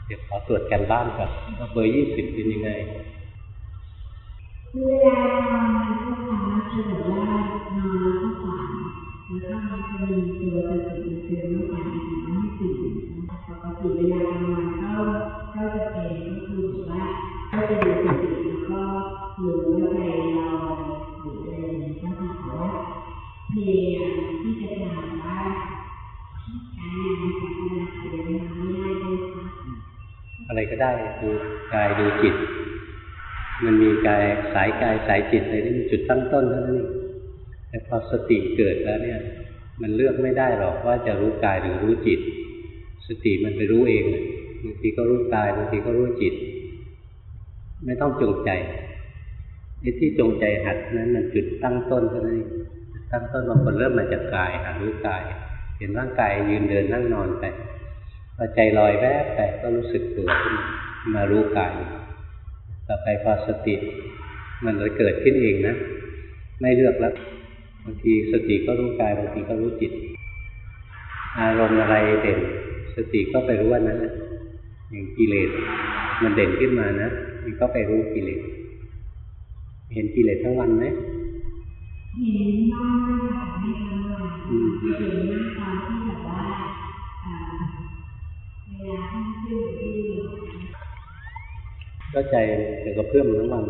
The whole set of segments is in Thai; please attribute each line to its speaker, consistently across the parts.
Speaker 1: เดี๋ยวขอตรวจกันบ้านก่อนว่าเบอร์20เป็นยังไง
Speaker 2: เวลานอนก็สามารถจะแบบว่านอนแล้วก็ฝันแล้วก็มันจะมีตัวสติเตือนว่าฝันอีกไม่ให้ตื่นปกติเวลานอนก็จะเป็นก็คือว่าก็จะดูสติแล้วก็หรือว่าใจเราหรืออะไรอย่างนี้ก็ค่ะแต่ว่าพยายามที่จะทำว่าการงานของเราเดี๋ยวมันไม่ได้ด้วยค่ะ
Speaker 1: อะไรก็ได้ดูกายดูจิตมันมีกายสายจิตเลยนี่มันจุดตั้งต้นเท่านั้นเองแต่พอสติเกิดแล้วเนี่ยมันเลือกไม่ได้หรอกว่าจะรู้กายหรือรู้จิตสติมันไปรู้เองบางทีก็รู้กายบางทีก็รู้จิตไม่ต้องจงใจไอ้ที่จงใจหัดนั้นมันจุดตั้งต้นเท่านั้นเองตั้งต้นบางคนเริ่มมาจากกายรู้กายเห็นร่างกายยืนเดินนั่งนอนไปพอใจลอยแวบไปก็รู้สึกตัวขึ้นมารู้กายต่อไปพอสติมันเลยเกิดขึ้นเองนะไม่เลือกแล้วบางทีสติก็รู้กายบางทีก็รู้จิตอารมณ์อะไรเด่นสติก็ไปรู้ว่านั้นอย่างกิเลสมันเด่นขึ้นมานะมันก็ไปรู้กิเลสเห็นกิเลสทั้งวันไหม
Speaker 2: เห็นบ้างไม่ทั้งวันเห็นมากตอนที่แบบว่าเวลาที่
Speaker 1: ก็ใจแต่ก็เพิ่มทั้งวัน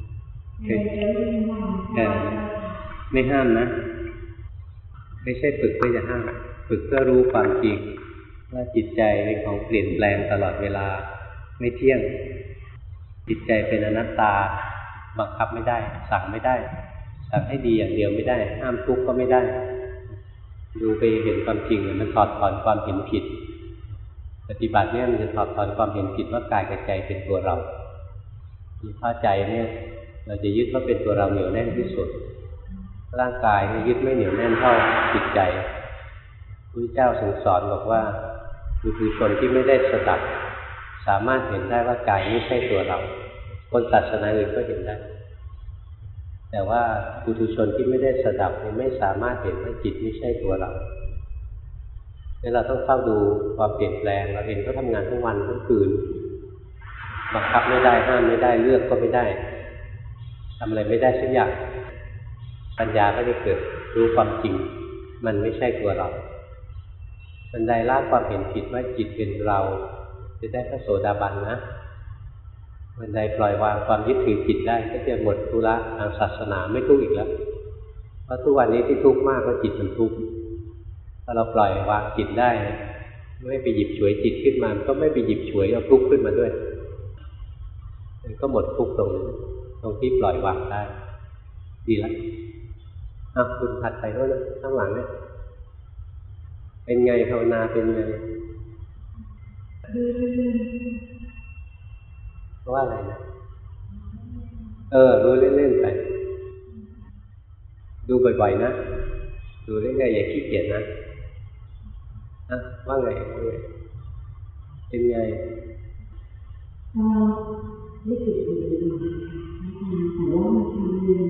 Speaker 1: ไม่ห้ามนะไม่ใช่ฝึกเพื่อจะห้ามฝึกเพื่อรู้ความจริงว่าจิตใจเป็นของเปลี่ยนแปลงตลอดเวลาไม่เที่ยงจิตใจเป็นอนัตตาบังคับไม่ได้สั่งไม่ได้สั่งให้ดีอย่างเดียวไม่ได้ห้ามทุกข์ก็ไม่ได้ดูไปเห็นความจริงมันถอดถอนความเห็นผิดปฏิบัติเนี่ยมันจะถอดถอนความเห็นผิดว่ากายกับใจเป็นตัวเราถ้าใจเนี่ยเราจะยึดว่าเป็นตัวเราเหนียวแน่นที่สุดร่างกายเนี่ยยึดไม่เหนียวแน่นเท่าจิตใจพระเจ้าทรงสอนบอกว่าบุคคลที่ไม่ได้สดับสามารถเห็นได้ว่ากายไม่ใช่ตัวเราคนศาสนาอื่นก็เห็นได้แต่ว่าปุถุชนที่ไม่ได้สดับไม่สามารถเห็นว่าจิตไม่ใช่ตัวเราเนี่ยเราต้องเฝ้าดูความเปลี่ยนแปลงเราเองก็ทำงานทั้งวันทั้งคืนบังคับไม่ได้ห้ามไม่ได้เลือกก็ไม่ได้ทำอะไรไม่ได้สักอย่างปัญญาก็จะเกิดรู้ความจริงมันไม่ใช่ตัวเราบันไดละความเห็นผิดว่าจิตเป็นเราจะได้พระโสดาบันนะบันไดปล่อยวางความยึดถือจิตได้ก็จะหมดธุระทางศาสนาไม่ทุกข์อีกแล้วเพราะทุกวันนี้ที่ทุกข์มากก็จิตมันทุกข์ถ้าเราปล่อยวางจิตได้ไม่ไปหยิบฉวยจิตขึ้นมาก็ไม่ไปหยิบฉวยเอาทุกข์ขึ้นมาด้วยก็หมดทุกข์ตรงที่ปล่อยวางได้ดีแล้วคุณถัดไปด้วยนะข้างหลังเนี่ยเป็นไงภาวนาเป็นไงเพราะว่าอะไรนะรู้เล่นๆไปดูบ่อยๆนะดูเรื่อยๆอย่าขี้เกียจนะว่าไงเป็นไง
Speaker 2: รู้สึกดีแต่ว่ามันทำคือ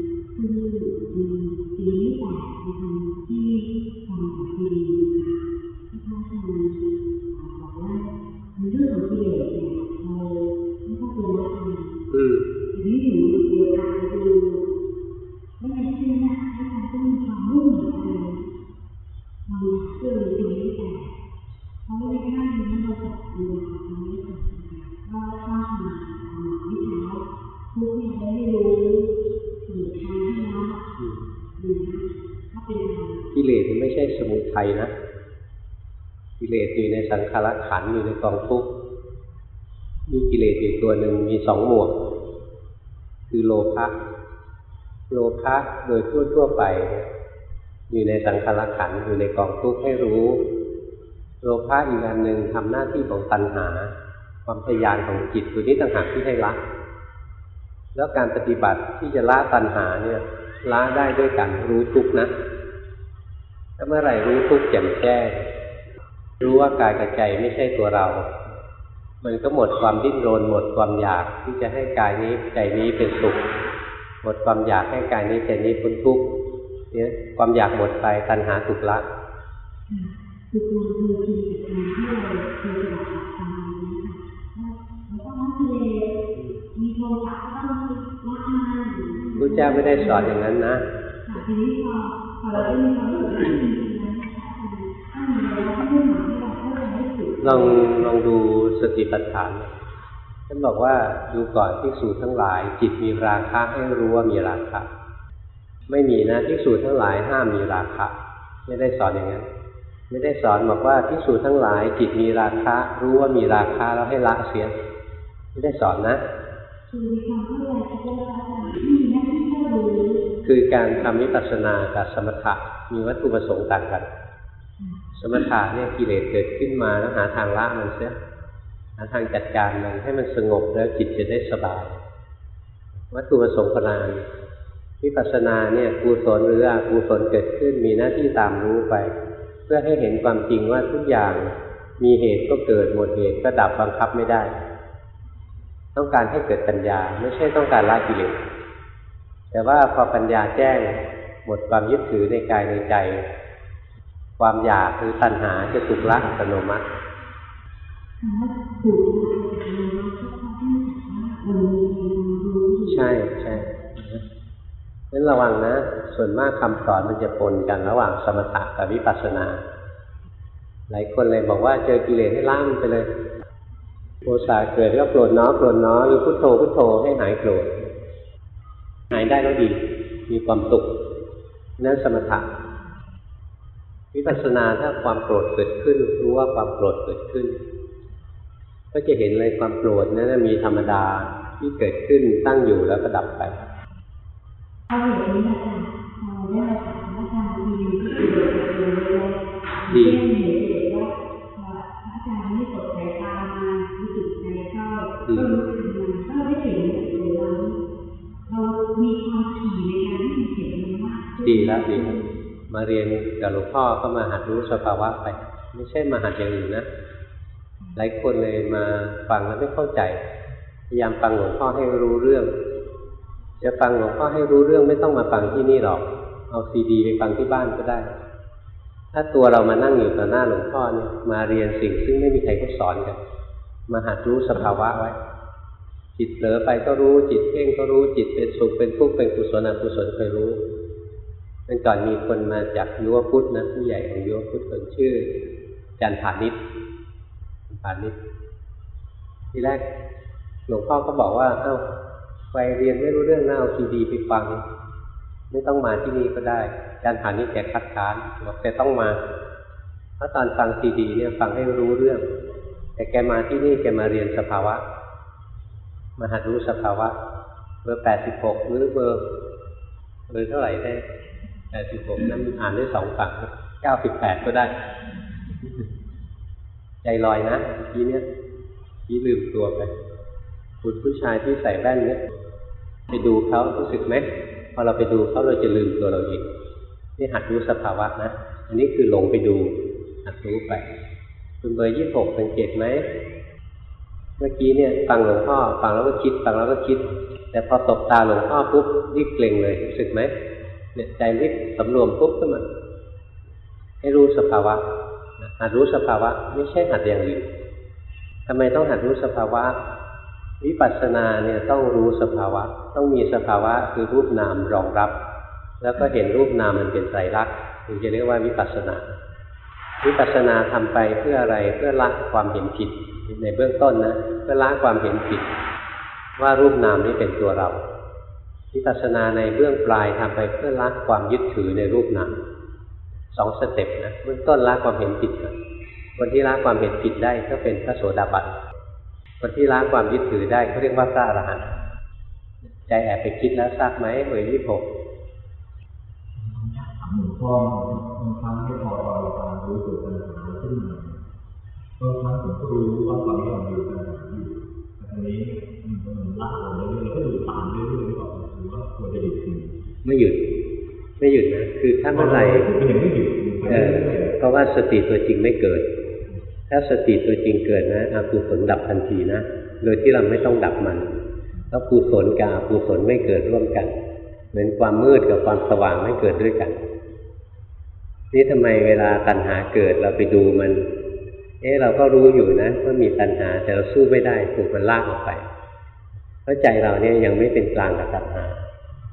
Speaker 2: ปีนี้แต่ทำที่ทำกับดีที่เขาทำบอกว่าเรื่องของกิเลสเนี่ยเราไม่ต้องเป็นละทีนี้อยู่เดียวกันคือไม่ใช่เชื่อนะให้มันต้องมีความมุ่งหมายอะไรมันเชื่อในปีนี้แต่เพราะว่าในด้านนี้เราจะดูค่ะตรงนี้ค่ะเราชอบมาวิชาทุกอย่างได้รู้หรือทางให้เราดูนะถ้าเป็น
Speaker 1: กิเลสมันไม่ใช่สมุทัยนะกิเลสอยู่ในสังขารขันธ์อยู่ในกองทุกข์มีกิเลสอีกตัวหนึ่งมีสองหมวกคือโลภะโดยทั่วไปอยู่ในสังขารขันธ์อยู่ในกองทุกข์ให้รู้โลภะอีกอันหนึ่งทำหน้าที่ของตัณหาความทะยานของจิตตัวนี้ต่างหากที่ให้ละแล้วการปฏิบัติที่จะละตัณหาเนี่ยละได้ด้วยการรู้ทุกข์นะถ้าเมื่อไหร่รู้ทุกข์แจ่มแจ้งรู้ว่ากายกับใจไม่ใช่ตัวเรามันก็หมดความดิ้นรนหมดความอยากที่จะให้กายนี้ใจนี้เป็นสุขหมดความอยากให้กายนี้ใจนี้พ้นทุกข์เนี่ยความอยากหมดไปตัณหาถูกละ
Speaker 2: คือการดูจิตกับการที่เราเคยปฏิบัติทำ
Speaker 1: เจ้าไม่ได้สอนอย่างนั้นนะ
Speaker 2: ทีนี้พอเราได้มีความรู้สึกว่าจริงๆแล้วถ้ามีเวลาที่ไม่หมายให้เราเข้าใจให้ถูก
Speaker 1: ลองดูสติปัฏฐานท่านบอกว่าดูก่อนภิกษุทั้งหลายจิตมีราคะให้รู้ว่ามีราคะไม่มีนะภิกษุทั้งหลายห้ามมีราคะไม่ได้สอนอย่างนั้นไม่ได้สอนบอกว่าภิกษุทั้งหลายจิตมีราคะรู้ว่ามีราคะแล้วให้ละเสียไม่ได้สอนนะคือการทำวิปัสสนากับสมถะมีวัตถุประสงค์ต่างกันสมถะเนี่ยกิเลสเกิดขึ้นมาแล้วหาทางละมันเสียหาทางจัดการมันให้มันสงบแล้วจิตจะได้สบายวัตถุประสงค์คนละอันวิปัสสนาเนี่ยกุศลหรืออกุศลเกิดขึ้นมีหน้าที่ตามรู้ไปเพื่อให้เห็นความจริงว่าทุกอย่างมีเหตุก็เกิดหมดเหตุก็ดับบังคับไม่ได้ต้องการให้เกิดปัญญาไม่ใช่ต้องการละกิเลสแต่ว่าพอปัญญาแจ้งหมดความยึดถือในกายในใจความอยากหรือตัณหาจะถูกละอัตโนมัติใช่ใช่งั้นระวังนะส่วนมากคำสอนมันจะปนกันระหว่างสมถะกับวิปัสสนาหลายคนเลยบอกว่าเจอกิเลสให้ละมันไปเลยโทสะเกิดก็โกรธเนาะโกรธเนาะหรือพุทโธพุทโธให้หายโกรธหายได้ก็ดีมีความสุขนั่นสมถะวิปัสสนาถ้าความโกรธเกิดขึ้นรู้ว่าความโกรธเกิดขึ้นก็จะเห็นเลยความโกรธนั้นมีธรรมดาที่เกิดขึ้นตั้งอยู่แล้วก็ดับไป
Speaker 2: เอาอย่างนี้นะคะเราได้ถามอาจารย์ดีเห็นเด็กว่าอาจารย์ไม่สดสายตามารู้สึกใจเข้าก็รู้สึกมันก็ได้เห็นเลยเรามีความถี่ในการที่เห็นมันมาก
Speaker 1: ดีแล้วดีมาเรียนกับหลวงพ่อก็มาหัดรู้สภาวะไปไม่ใช่มาหัดอย่างอื่นนะหลายคนเลยมาฟังแล้วไม่เข้าใจพยายามฟังหลวงพ่อให้รู้เรื่องจะฟังหลวงพ่อให้รู้เรื่องไม่ต้องมาฟังที่นี่หรอกเอาซีดีไปฟังที่บ้านก็ได้ถ้าตัวเรามานั่งอยู่ต่อหน้าหลวงพ่อเนี่ยมาเรียนสิ่งซึ่งไม่มีใครก็สอนกันมาหัดรู้สภาวะไว้จิตเผลอไปก็รู้จิตเพ่งก็รู้จิตเป็นสุขเป็นทุกข์เป็นกุศลอกุศลเคยรู้เมื่อก่อนมีคนมาจากยุวพุทธนะผู้ใหญ่ของยุวพุทธคนชื่อจันทานิชทีแรกหลวงพ่อก็บอกว่าเอ้าไปเรียนไม่รู้เรื่องน่าเอาซีดีไปฟังไม่ต้องมาที่นี่ก็ได้อาจารย์ฐานนี้แกคัดค้านบอกแกต้องมาเพราะตอนฟังซีดีเนี่ยฟังให้รู้เรื่องแต่แกมาที่นี่แกมาเรียนสภาวะมาหัดรู้สภาวะเบอร์86หรือเบอร์เท่าไหร่ได้86นั้นอ่านได้2ฝั่ง98ก็ได้ใจลอยนะทีเนี้ยทีลืมตัวไปคุณผู้ชายที่ใส่แว่นเนี่ยไปดูเขารู้สึกไหมพอเราไปดูเขาเราจะลืมตัวเราเองนี่หัดรู้สภาวะนะอันนี้คือหลงไปดูหัดรู้ไปคุณเบอร์26สังเกตไหมเมื่อกี้เนี่ยฟังหลวงพ่อฟังแล้วก็คิดฟังแล้วก็คิดแต่พอตบตาหลวงพ่อปุ๊บรีบเกร็งเลยรู้สึกไหมเนี่ยใจรีบสำรวมปุ๊บขึ้นมาให้รู้สภาวะหัดรู้สภาวะไม่ใช่หัดอย่างอื่นทำไมต้องหัดรู้สภาวะวิปัสสนาเนี่ยต้องรู้สภาวะต้องมีสภาวะคือรูปนามรองรับแล้วก็เห็นรูปนามมันเป็นไตรลักษณ์ถึงจะเรียกว่าวิปัสสนาวิปัสสนาทำไปเพื่ออะไรเพื่อละความเห็นผิดในเบื้องต้นนะเพื่อละความเห็นผิดว่ารูปนามนี้เป็นตัวเราวิปัสสนาในเบื้องปลายทำไปเพื่อละความยึดถือในรูปนาม2 สเต็ปนะเบื้องต้นละความเห็นผิดก่อนคนที่ละความเห็นผิดได้ก็เป็นพระโสดาบันคนที่ละความยึดถือได้เขาเรียกว่าพระอรหันต์ใจแอบไปคิดแล้วทราบไหมเบอร์26
Speaker 3: หลวงพ่อบางครั้งไม่พอเราฟังรู้สึกปัญหาขึ้นมาบางครั้งผมก็รู้ว่าตอนนี้เราอยู่ปัญหาอยู่แต่ทีนี้มันละออกเรื่อยๆก็อยู่ตามเรื่อยๆหรือเปล่าหรือว่าควรจะหยุด
Speaker 1: ไม่หยุดนะคือถ้าเมื่อไหร่เพราะว่าสติตัวจริงไม่เกิดถ้าสติตัวจริงเกิดนะอกุศลดับทันทีนะโดยที่เราไม่ต้องดับมันแล้วกุศลกับอกุศลไม่เกิดร่วมกันเหมือนความมืดกับความสว่างไม่เกิดด้วยกันนี่ทำไมเวลาตัณหาเกิดเราไปดูมันเราก็รู้อยู่นะว่ามีตัณหาแต่เราสู้ไม่ได้ถูกมันลากออกไปเพราะใจเราเนี่ยยังไม่เป็นกลางกับตัณหา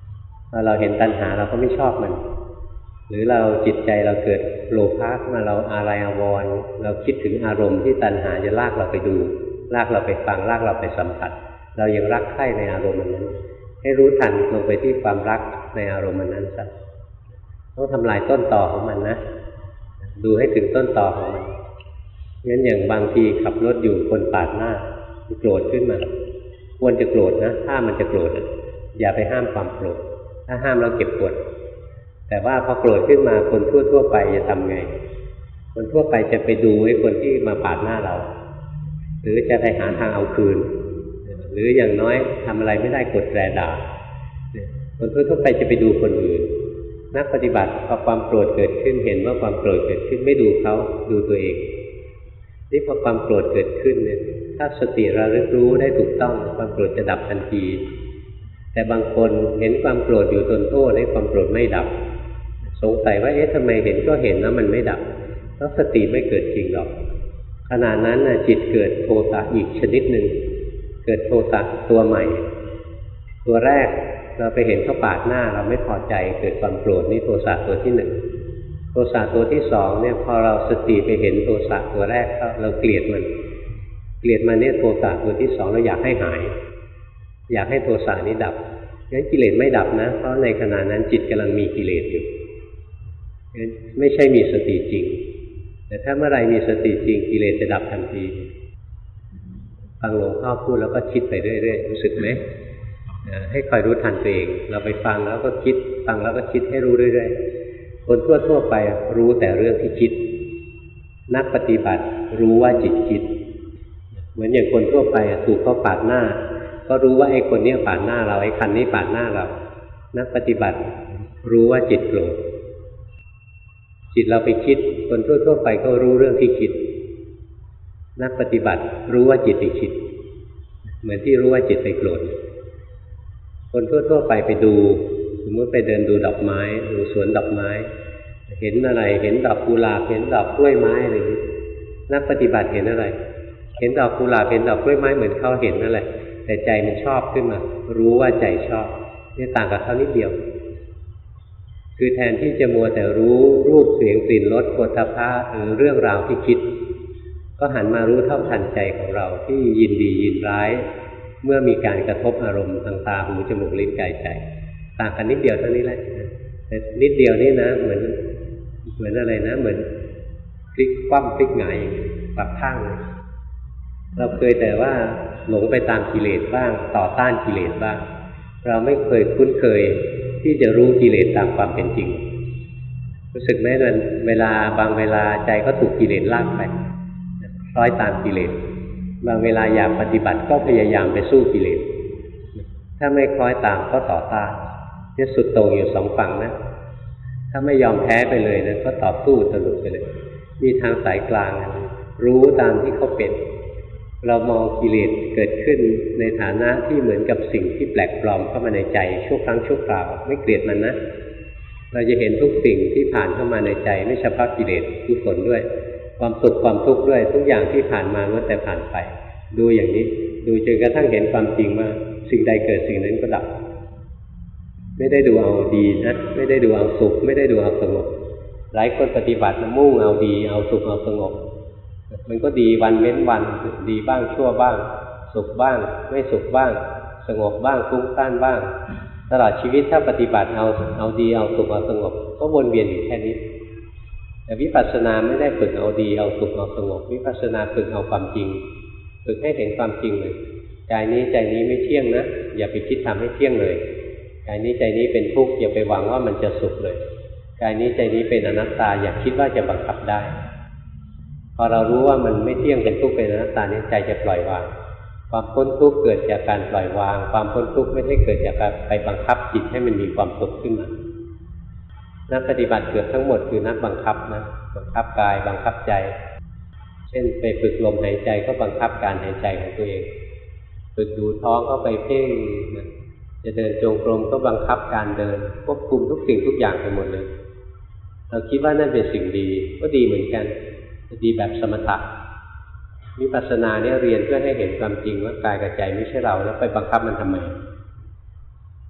Speaker 1: พอเราเห็นตัณหาเราก็ไม่ชอบมันหรือเราจิตใจเราเกิดโลภะขึ้นมาเราอาลัยอาวรณ์เราคิดถึงอารมณ์ที่ตัณหาจะลากเราไปดูลากเราไปฟังลากเราไปสัมผัสเรายังรักใคร่ในอารมณ์นั้นให้รู้ทันลงไปที่ความรักในอารมณ์นั้นซะต้องทำลายต้นตอของมันนะดูให้ถึงต้นตอของมันงั้นอย่างบางทีขับรถอยู่คนปาดหน้าโกรธขึ้นมาควรจะโกรธนะถ้ามันจะโกรธอย่าไปห้ามความโกรธถ้าห้ามแล้วเก็บปวดแต่ว่าพอโกรธขึ้นมาคนทั่วไปจะทำไงคนทั่วไปจะไปดูไอ้คนที่มาปาดหน้าเราหรือจะไปหาทางเอาคืนหรืออย่างน้อยทำอะไรไม่ได้กดแตรด่าคนทั่วไปจะไปดูคนอื่นนักปฏิบัติพอความโกรธเกิดขึ้นเห็นว่าความโกรธเกิดขึ้นไม่ดูเขาดูตัวเองนี่พอความโกรธเกิดขึ้นเนี่ยถ้าสติระลึกรู้ได้ถูกต้องความโกรธจะดับทันทีแต่บางคนเห็นความโกรธอยู่ทนโทษให้ความโกรธไม่ดับสงสัยว่าทำไมเห็นก็เห็นแล้วมันไม่ดับแล้วสติไม่เกิดจริงหรอกขณะนั้นจิตเกิดโทสะอีกชนิดหนึ่งเกิดโทสะตัวใหม่ตัวแรกเราไปเห็นเขาปาดหน้าเราไม่พอใจเกิดความโกรธนี่โทสะตัวที่หนึ่งโทสะตัวที่สองเนี่ยพอเราสติไปเห็นโทสะตัวแรกเราเกลียดมันเนี่ยโทสะตัวที่สองเราอยากให้หายอยากให้โทสะนี้ดับงั้นกิเลสไม่ดับนะเพราะในขณะนั้นจิตกำลังมีกิเลสอยู่งั้นไม่ใช่มีสติจริงแต่ถ้าเมื่อไรมีสติจริงกิเลสจะดับทันทีฟังหลวงพ่อพูดแล้วก็คิดไปเรื่อยๆรู้สึกไหมให้คอยรู้ทันตัวเองเราไปฟังแล้วก็คิดฟังแล้วก็คิดให้รู้เรื่อยๆคนทั่วไปรู้แต่เรื่องที่คิดนักปฏิบัติรู้ว่าจิตคิดเหมือนอย่างคนทั่วไปถูกเขาปาดหน้าก็รู้ว่าไอ้คนนี้ปาดหน้าเราไอ้คันนี้ปาดหน้าเรานักปฏิบัติรู้ว่าจิตโกรธจิตเราไปคิดคนทั่วไปก็รู้เรื่องที่คิดนักปฏิบัติรู้ว่าจิตไปคิดเหมือนที่รู้ว่าจิตไปโกรธคนทั่วไปไปดูสมมติไปเดินดูดอกไม้ดูสวนดอกไม้เห็นอะไรเห็นดอกกุหลาบเห็นดอกกล้วยไม้อะไรนี้นักปฏิบัติเห็นอะไรเห็นดอกกุหลาบเห็นดอกกล้วยไม้เหมือนเขาเห็นนั่นแหละแต่ใจมันชอบขึ้นมารู้ว่าใจชอบนี่ต่างกับเขานิดเดียวคือแทนที่จะมัวแต่รู้รูปเสียงกลิ่นรสโผฏฐัพพะหรือเรื่องราวที่คิดก็หันมารู้เท่าทันใจของเราที่ยินดียินร้ายเมื่อมีการกระทบอารมณ์ทางตาหูจมูกลิ้นกายใจต่างกันนิดเดียวเท่านี้แหละแต่นิดเดียวนี่นะเหมือนอะไรนะเหมือนพลิกคว่ำพลิกหงายปรับข้างเลยเราเคยแต่ว่าหลงไปตามกิเลสบ้างต่อต้านกิเลสบ้างเราไม่เคยคุ้นเคยที่จะรู้กิเลสตามความเป็นจริงรู้สึกไหมมันเวลาบางเวลาใจก็ถูกกิเลสลากไปคล้อยตามกิเลสบางเวลาอยากปฏิบัติก็พยายามไปสู้กิเลสถ้าไม่คล้อยตามก็ต่อต้านนี่สุดโต่งอยู่สองฝั่งนะถ้าไม่ยอมแพ้ไปเลยนะก็ต่อสู้ตลอดไปเลยมีทางสายกลางรู้ตามที่เขาเป็นเรามองกิเลสเกิดขึ้นในฐานะที่เหมือนกับสิ่งที่แปลกปลอมเข้ามาในใจชั่วครั้งชั่วคราวไม่เกลียดมันนะเราจะเห็นทุกสิ่งที่ผ่านเข้ามาในใจไม่เฉพาะกิเลสกุศลด้วยความสุขความทุกข์ด้วยทุกอย่างที่ผ่านมาเมื่อแต่ผ่านไปดูอย่างนี้ดูจนกระทั่งเห็นความจริงว่าสิ่งใดเกิดสิ่งนั้นก็ดับไม่ได้ดูเอาดีนะไม่ได้ดูเอาสุขไม่ได้ดูเอาสงบหลายคนปฏิบัติมุ่งเอาดีเอาสุขเอาสงบมันก็ดีวันเว้นวันดีบ้างชั่วบ้างสุขบ้างไม่สุขบ้างสงบบ้างฟุ้งซ่านบ้างตลอดชีวิตถ้าปฏิบัติเอาดีเอาสุขเอาสงบก็วนเวียนอยู่แค่นี้แต่วิปัสสนาไม่ได้ฝึกเอาดีเอาสุขเอาสงบวิปัสสนาฝึกเอาความจริงฝึกให้เห็นความจริงเลยใจนี้ใจนี้ไม่เที่ยงนะอย่าไปคิดทำให้เที่ยงเลยกายนี้ใจนี้เป็นทุกข์อย่าไปหวังว่ามันจะสุขเลยกายนี้ใจนี้เป็นอนัตตาอย่าคิดว่าจะบังคับได้พอเรารู้ว่ามันไม่เที่ยงเป็นทุกข์เป็นอนัตตานี้ใจจะปล่อยวางความพ้นทุกข์เกิดจากการปล่อยวางความพ้นทุกข์ไม่ได้เกิดจากการไปบังคับจิตให้มันมีความสุขขึ้นมานักปฏิบัติเกือบทั้งหมดคือนักบังคับนะบังคับกายบังคับใจเช่นไปฝึกลมหายใจก็บังคับการหายใจของตัวเองฝึกดูท้องก็ไปเพ่งจะเดินจงกรมก็บังคับการเดินควบคุมทุกสิ่งทุกอย่างไปหมดเลยเราคิดว่านั่นเป็นสิ่งดีก็ดีเหมือนกันดีแบบสมถะวิปัสสนาเนี่ยเรียนเพื่อให้เห็นความจริงว่ากายกับใจไม่ใช่เราแล้วไปบังคับมันทำไม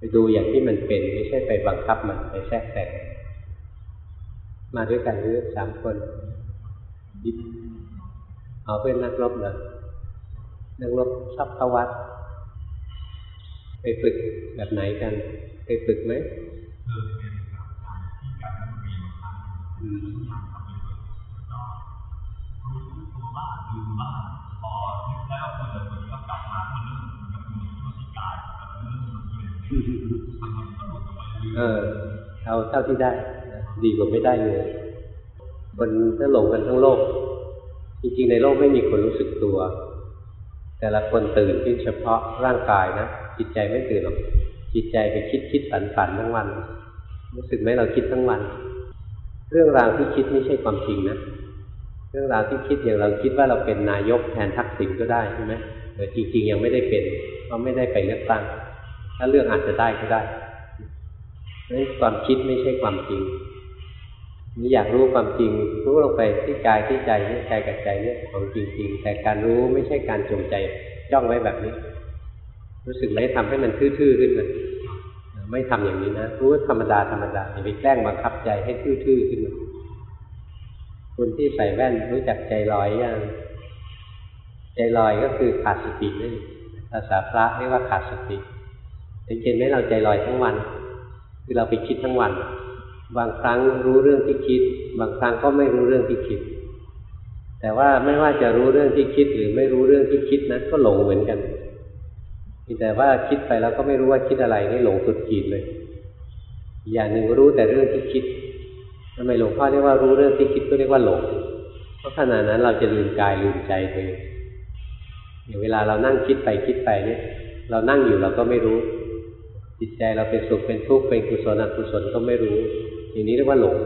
Speaker 1: ไปดูอย่างที่มันเป็นไม่ใช่ไปบังคับมันไปแทรกแต่งมาด้วยกันหรือ3 คนเอาเพื่อนนักรบเหรอนักรบชอบเข้าวัดไปฝึกแบบไหนกันไปฝึกไหมเอาเท่าที่ได้ดีกว่าไม่ได้เลยคนถ้าหลงกันทั้งโลกจริงๆในโลกไม่มีคนรู้สึกตัวแต่ละคนตื่นขึ้นเฉพาะร่างกายนะจิตใจไม่ตื่นหรอกจิตใจไปคิดฝันทั้งวันรู้สึกไหมเราคิดทั้งวันเรื่องราวที่คิดไม่ใช่ความจริงนะเรื่องราวที่คิดอย่างเราคิดว่าเราเป็นนายกแทนทักษิณก็ได้ใช่ไหมแต่จริงๆยังไม่ได้เป็นเพราะไม่ได้ไปเลือกตั้งถ้าเรื่องอาจจะได้ก็ได้นั้นความคิดไม่ใช่ความจริงนี่อยากรู้ความจริงรู้ลงไปที่กายที่ใจนี่กายกับใจนี่ของจริงๆแต่การรู้ไม่ใช่การจงใจจ้องไว้แบบนี้รู้สึกไหมทำให้มันทื่อๆขึ้นมาไม่ทำอย่างนี้นะรู้ธรรมดาอย่าไปแกล้งบังคับใจให้ทื่อๆขึ้นมาคนที่ใส่แว่นรู้จักใจลอยยังใจลอยก็คือขาดสตินั่นภาษาพระเรียกว่าขาดสติเห็นไหมเราใจลอยทั้งวันคือเราไปคิดทั้งวันบางครั้งรู้เรื่องที่คิดบางครั้งก็ไม่รู้เรื่องที่คิดแต่ว่าไม่ว่าจะรู้เรื่องที่คิดหรือไม่รู้เรื่องที่คิดนะก็หลงเหมือนกันแต่ว่าคิดไปแล้วก็ไม่รู้ว่าคิดอะไรนี่หลงสุดขีดเลยอย่างหนึ่งรู้แต่เรื่องที่คิดทำไมหลวงพ่อเรียกว่ารู้เรื่องที่คิดก็เรียกว่าหลงเพราะขณะนั้นเราจะลืมกายลืมใจไปอย่างเวลาเรานั่งคิดไปเนี่ยเรานั่งอยู่เราก็ไม่รู้จิตใจเราเป็นสุขเป็นทุกข์เป็นกุศลอกุศลก็ไม่รู้อย่างนี้เรียกว่าหลง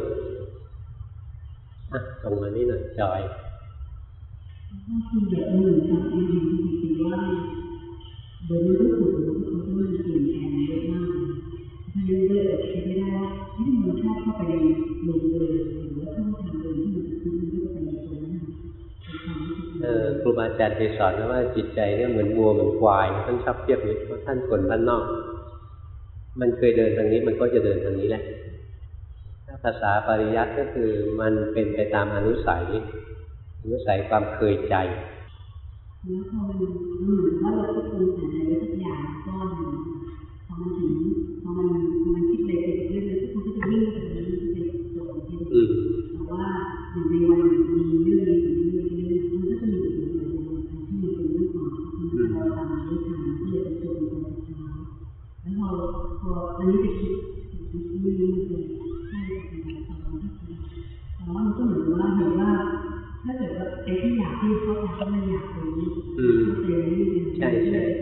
Speaker 1: ตรงมานี่หน่อยจอย
Speaker 2: คือเดี๋ยวหนึ่งจากอีกหนึ่งคือว่าโดยไม่รู้สึกว่าเขาจะมีเปลี่ยนแปลงเยอะมากถ้ายังเลือกคิดไม่ได้ว่าที่มันชอบเข้าไปลงเลยหรือว่าช่องทางเดินที่มันคือมันก็ไปตรงนั้น
Speaker 1: ครูบาอาจารย์เคยสอนว่าจิตใจเนี่ยเหมือนวัวเหมือนควายท่านชอบเทียบนี้เพราะท่านคนบ้านนอกมันเคยเดินทางนี้มันก็จะเดินทางนี้แหละถ้าภาษาปริยัติก็คือมันเป็นไปตามอนุสัยความเคยใจ
Speaker 2: แล้วพอมันเหมือนว่าเราคิดปรุงแต่งอะไรทุกอย่างก็พอมันคิดไปเรื่อยๆทุกคนก็จะวิ่งไปเรื่อยๆไปจบที่แต่ว่าอยู่ในวันมีเรื่องมันก็จะมีอีกหลายอย่างที่มันเป็นเรื่องของเราตามด้วยทางที่จะจบในตอนสุดท้ายแล้วพออันนี้จะคิดไม่รู้เลยใช่แต่ว่ามันก็เหมือนว่าเห็นว่าถ้าเกิดว่าไอ้ที่อยากที่เข้าใจก็ไม่อยากรู้
Speaker 1: ใช่
Speaker 2: แต่อย่าง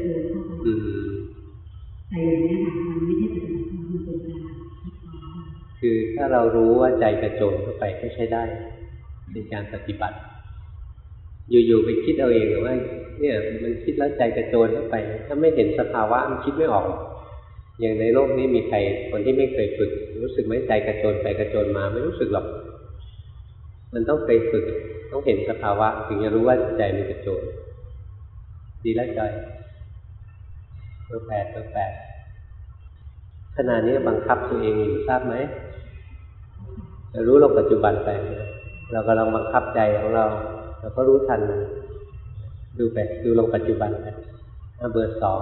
Speaker 2: นี้ค่ะมันไม่ใช่เป็นมันเป็นการ
Speaker 1: คือถ้าเรารู้ว่าใจกระโจนเข้าไปก็ใช้ได้ในการปฏิบัติอยู่ๆไปคิดเอาเองหรือว่าเนี่ยมันคิดแล้วใจกระโจนเข้าไปถ้าไม่เห็นสภาวะมันคิดไม่ออกอย่างในโลกนี้มีใครคนที่ไม่เคยฝึกรู้สึกไหมใจกระโจนไปกระโจนมาไม่รู้สึกหรอกมันต้องเคยฝึกต้องเห็นสภาวะถึงจะรู้ว่าใจมันกระโจนดีแล้วจอยตัวแปดขณะนี้บังคับตัวเองอยู่ทราบไหมเรารู้ลงปัจจุบันไปเรากำลังบังคับใจของเราก็รู้ทันดูลงปัจจุบันไปเบอร์ 2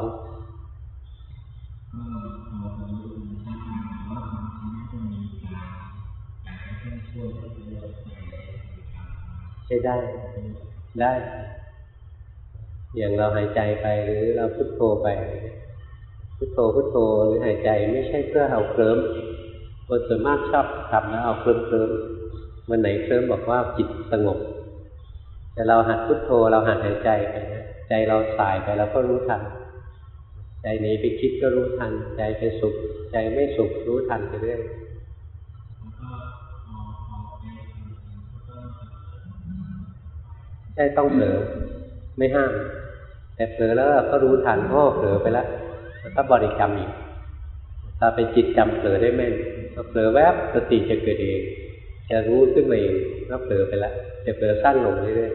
Speaker 1: ใช้ได้อย่างเราหายใจไปหรือเราพุทโธไปพุทโธหรือหายใจไม่ใช่เพื่อเอาเคลิ้มคนส่วนมากชอบทำแล้วเอาเคลิ้มวันไหนเคลิ้มบอกว่าจิตสงบแต่เราหัดพุทโธเราหัดหายใจไปนะใจเราสายไปเราก็รู้ทันใจหนีไปคิดก็รู้ทันใจไปสุขใจไม่สุขรู้ทันไปเรื่อยใช่ต้องเผลอไม่ห้ามแต่เผลอแล้วก็รู้ทันเผลอไปแล้วก็บริกรรมอีกถ้าเป็นจิตจำเผลอได้แม่นพอเผลอแวบสติจะเกิดเองจะรู้ขึ้นมาเองก็เผลอไปแล้วจะเผลอสั้นลงเรื่อย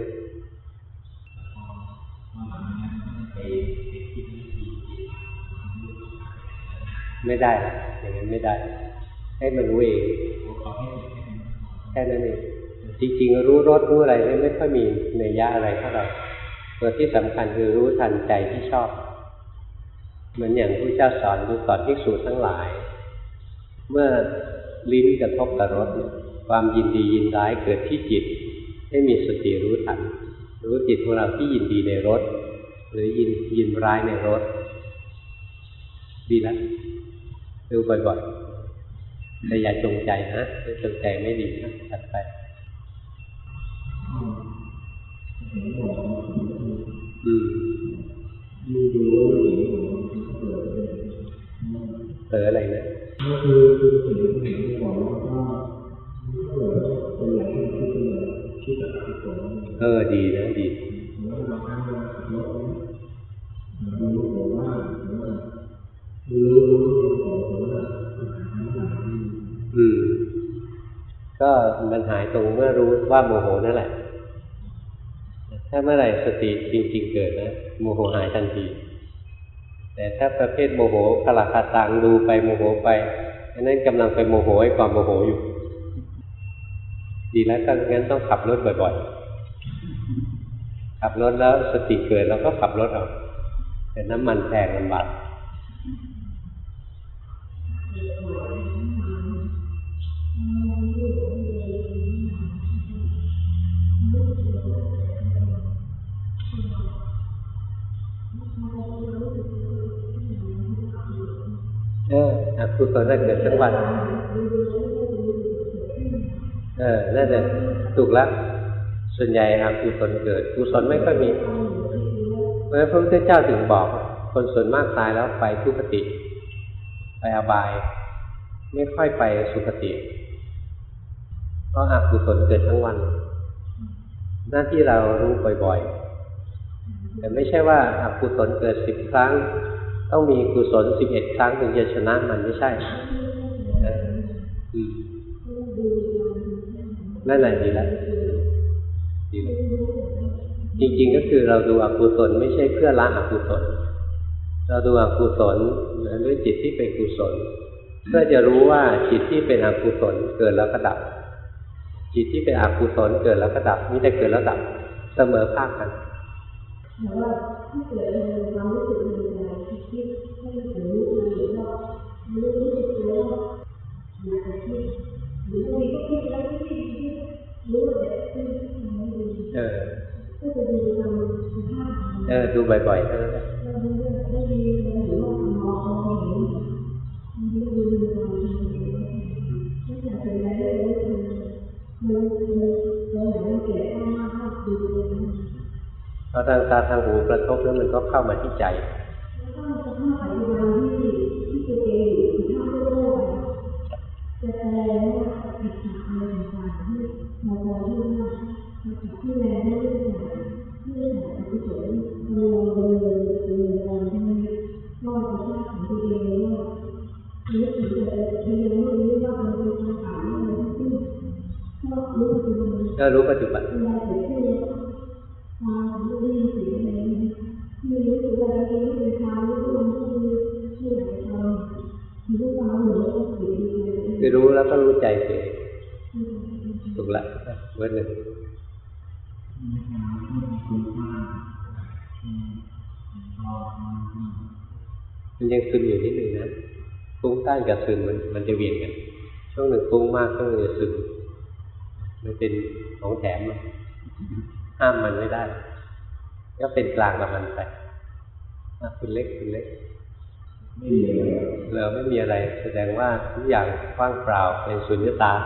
Speaker 1: ๆไม่ได้อย่างนั้นไม่ได้ให้มันรู้เองแค่นั้นเองจริงๆรู้รสรู้อะไรไม่ค่อยมีนัยยะอะไรเท่าไหร่ตัวที่สำคัญคือรู้ทันใจที่ชอบเหมือนอย่างพระเจ้าสอนภิกษุทั้งหลายเมื่อลิ้นกระทบกับรสความยินดียินร้ายเกิดที่จิตให้มีสติรู้ทันรู้จิตของเราที่ยินดีในรสหรือยินร้ายในรสดีแล้วดูบ่อยๆแต่อย่าจงใจนะถ้าจงใจไม่ดีนะตัดไปเผลออะไรนะดีนะดีก็มันหายตรงเมื่อรู้ว่าโมโหนั่นแหละถ้าเมื่อไหร่สติจริงๆเกิดนะโมโหหายทันทีแต่ถ้าประเภทโมโหขลักขตังดูไปโมโหไปอันนั้นกำลังไปโมโหให้ความโมโหอยู่ดีแล้วถ้างั้นต้องขับรถบ่อยๆขับรถแล้วสติเกิดแล้วก็ขับรถเอาแต่น้ำมันแพงลำบากอกุศลได้เกิดทั้งวันนั่นแหละถูกแล้วส่วนใหญ่อกุศลเกิดกุศลไม่ค่อยมีเพราะฉะนั้นพระพุทธเจ้าถึงบอกคนส่วนมากตายแล้วไปทุกขติไปอบายไม่ค่อยไปสุคติเพราะอกุศลเกิดทั้งวันหน้าที่เรารู้บ่อยๆแต่ไม่ใช่ว่าอกุศลเกิด10 ครั้งต้องมีกุศล11 ครั้งถึงจะชนะมันไม่ใช่นั่นแหละดีแล้วดีแล้วจริงๆก็คือเราดูอกุศลไม่ใช่เพื่อละอกุศลเราดูอกุศลด้วยจิตที่เป็นกุศลเพื่อจะรู้ว่าจิตที่เป็นอกุศลเกิดแล้วก็ดับจิตที่เป็นอกุศลเกิดแล้วก็ดับมีแต่เกิดแล้วดับเสมอภาคกัน
Speaker 2: แต่ว่าที่เกิดในความรู้สึกในใจที่ให้ถึงรู้ว่ารู้ว่าอยากจะคิดหรือว่าก็คิดแล้วคิดรู้ว่าจะคิดก็จะดูทำสภาพ
Speaker 1: ดูบ่อยๆเท่านั้นแหละ
Speaker 2: ได้ดีหรือว่ามองเห็นมันก็ดูไม่อยากเป็นอะไรเลยมันไหนเกิดข้างหน้าภาพดู
Speaker 1: พอทางตาทางหูกระทบแล้วมันก็เข้ามาที่ใจจะแสดงว่าอิทธิพลต่างๆที่มาจากที่นั่นมาจากที่แรงไม่ได้จากที่ได้จากอกุศลมันลงเลยการที่ว่าจะสร้างของตัวเองว่านึกถึงแต่ที่ยังไม่รู้ว่ามันเป็นคำถามอะไรที่รู้ปัจจุบันคือรู้แล้วก็รู้ใจตัวเองถูกละเว้นหนึ่งมันยังซึมอยู่นิดหนึ่งนะฟุ้งซ่านกับซึมมันจะเวียนกันช่วงหนึ่งฟุ้งมากช่วงหนึ่งจะซึมมันเป็นของแถมห้ามมันไม่ได้ก็เป็นกลางกับมันไปคุณเล็กเราไม่มีอะไรแสดงว่าทุกอย่างว่างเปล่าเป็นสุญญตา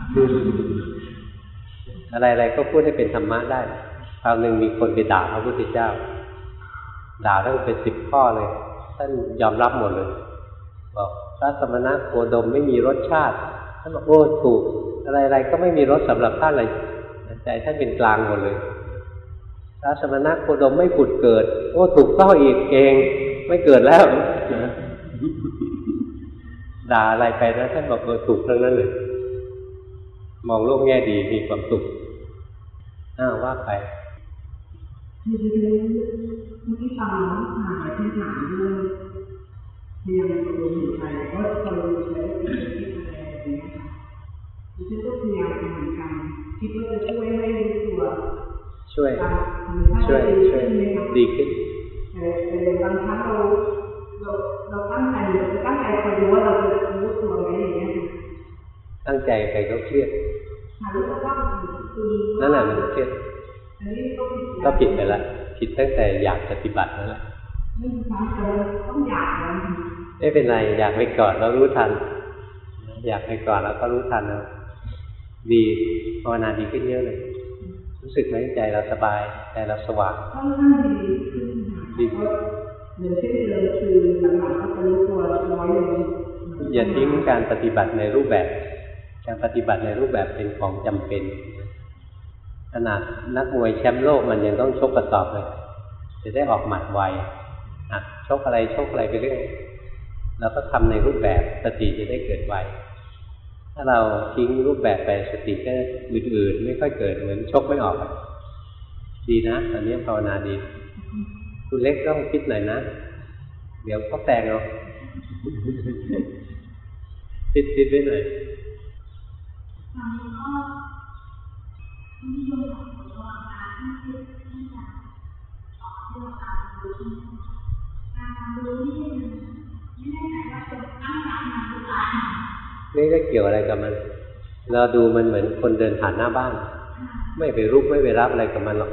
Speaker 1: อะไรๆก็พูดให้เป็นธรรมะได้คราวหนึ่งมีคนไปด่าพระพุทธเจ้าด่าตั้งเป็น10 ข้อเลยท่านยอมรับหมดเลยบอกพระสมณะโคดมไม่มีรสชาติท่านบอกโอ้ถูกอะไรๆก็ไม่มีรสสำหรับท่านเลยใจท่านเป็นกลางหมดเลยพระสมณะโคดมไม่ผุดเกิดโอ้ถูกต้องอีกเองไม่เกิดแล้วด่าอะไรไปนะท่านบอกถูกทั้งนั้นเลยมองโลกแง่ดีมีความสุขว่าไป
Speaker 2: เมื่อกี้ฟังผ่านไปที่ถามเลยในยายามกำหนดหายใจเพราะเราใช้วิธีที่อะไรแบบนี้ค่ะดิฉันก็พยายามทำเหมือนกันคิดว่าจะช่วยให้รู้ตัว
Speaker 1: ช่วยดีขึ้น
Speaker 2: แต่บางครั้งเราตั้งใจคอยดูว่าเราจะรู้ตัวไหมอย่างเงี้ย
Speaker 1: ตั้งใจไปก็เครียดนั่นแหละมันเครียดก็ผิดไปแล้วผิดตั้งแต่อยากปฏิบัตินั่นแหละไม่เป็นไรอยากไปก่อนแล้วรู้ทันอยากไปก่อนแล้วก็รู้ทันนะดีภาวนาดีขึ้นเยอะเลยรู้สึกไหมใจเราสบายใจเราสว่างดี
Speaker 2: เหมือนที่เดิมคือหลังๆก็จะรู้ตัวน้อยลง
Speaker 1: อย่าทิ้งการปฏิบัติในรูปแบบการปฏิบัติในรูปแบบเป็นของจำเป็นขนาดนักมวยแชมป์โลกมันยังต้องชกกระสอบเลยจะได้ออกหมัดไวชกอะไรไปเรื่อยแล้วก็ทำในรูปแบบสติจะได้เกิดไวถ้าเราทิ้งรูปแบบไปสติก็อื่นๆไม่ค่อยเกิดเหมือนชกไม่ออกดีนะตอนนี้ภาวนาดีคุณเล็กต้องคิดหน่อยนะเดี๋ยวก็แตกเอาคิดไว้หน่อยนี่ก็เกี่ยวอะไรกับมันเราดูมันเหมือนคนเดินผ่านหน้าบ้านไม่ไปรุกไม่ไปรับอะไรกับมันหรอก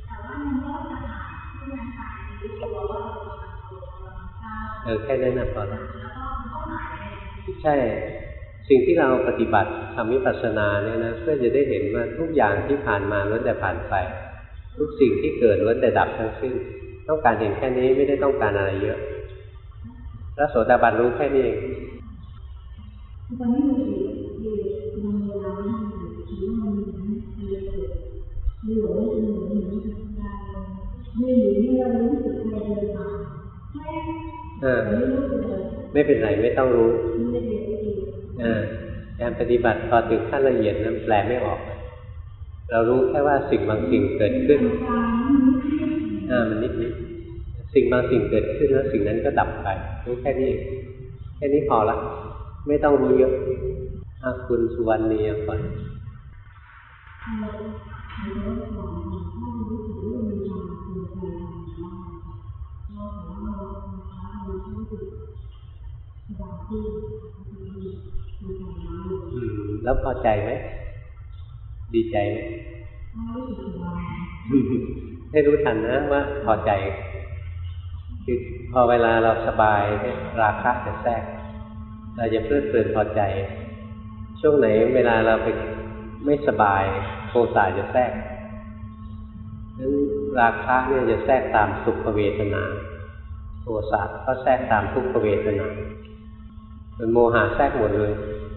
Speaker 1: แค่นั้นนะพอแล้วใช่สิ่งที่เราปฏิบัติทำวิปัสสนาเนี่ยนะเพื่อจะได้เห็นว่าทุกอย่างที่ผ่านมาล้วนแต่ผ่านไปทุกสิ่งที่เกิดล้วนแต่ดับทั้งสิ้นต้องการเห็นแค่นี้ไม่ได้ต้องการอะไรเยอะพระโสดาบันรู้แค่นี้เอง
Speaker 2: ตอนนี้มันมันเวลาคิดว่ามันไม่หลงไม่เรารู้สึกอะไรเลยค่ะ
Speaker 1: ไม่เป็นไรไม่ต้องรู้การปฏิบัติพอถึงขั้นละเอียดนั้นแปลไม่ออกเรารู้แค่ว่าสิ่งบางสิ่งเกิดขึ้นมันนิดสิ่งบางสิ่งเกิดขึ้นแล้วสิ่งนั้นก็ดับไปรู้แค่นี้พอละไม่ต้องรู้เยอะคุณสุวรรณีก่อนแล้วพอใจไหมดีใจไหมให้รู้ทันนะว่าพอใจคือพอเวลาเราสบายราคะจะแทรกเราจะเพลิดเพลินพอใจช่วงไหนเวลาเราไปไม่สบายโทสะจะแทรกนั้นราคะเนี่ยจะแทรกตามสุขเวทนาโทสะก็แทรกตามทุกขเวทนาเป็นโมหะแทรกหมดเลย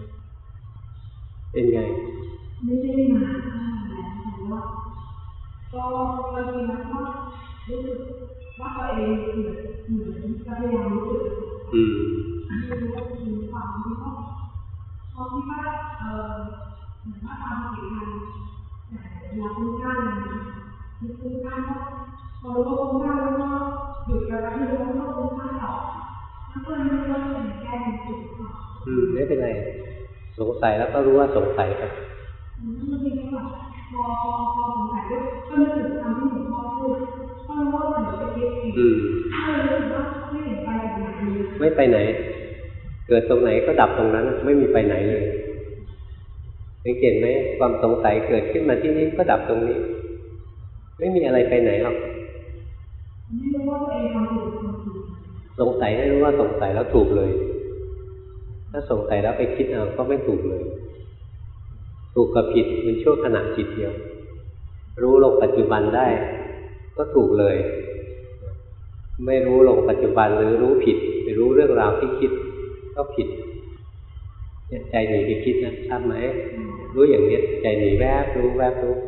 Speaker 1: เป็นไง
Speaker 2: ไม่ได้มาแต่ว่าก็บางทีมันก็รู้สึกว่าตัวเองเหมือนพยายามรู้สึกไม่รู้ว่ามีความที่เขาคิดว่าเหมือนว่าความผิดทางเวลาพูดกันมีพูดกันพอรู้ว่าพูดกันแล้วก็หยุดกันแล้วที่รู้ว่าพูดกันต่อแล้วก็เลยว่าเป็นแก้เป็นจุด
Speaker 1: ไม่เป็นไรสงสัยแล้วก็รู้ว่าสงสัยไป
Speaker 2: พอสงสัยก็นึกถึงคำที่หลวงพ่อพูดก็รู้ว่ามันเป็นเองก็เลยรู้ว่าไม่ไปไหน
Speaker 1: ไม่ไปไหนเกิดตรงไหนก็ดับตรงนั้นไม่มีไปไหนเลยสังเกตไหมความสงสัยเกิดขึ้นมาที่นี่ก็ดับตรงนี้ไม่มีอะไรไปไหนหรอก
Speaker 2: ไม่รู้ว่าเองทำถูก
Speaker 1: สงสัยให้รู้ว่าสงสัยแล้วถูกเลยถ้าสงสัยแล้วไปคิดเอาก็ไม่ถูกเลยถูกกับผิดเป็นชั่วขณะจิตเดียวรู้ลงปัจจุบันได้ก็ถูกเลยไม่รู้ลงปัจจุบันหรือรู้ผิดไปรู้เรื่องราวที่คิดก็ผิดใจหนีไปคิดนะทราบไหมรู้อย่างนี้ใจหนีแวบรู้แวบรู้ไป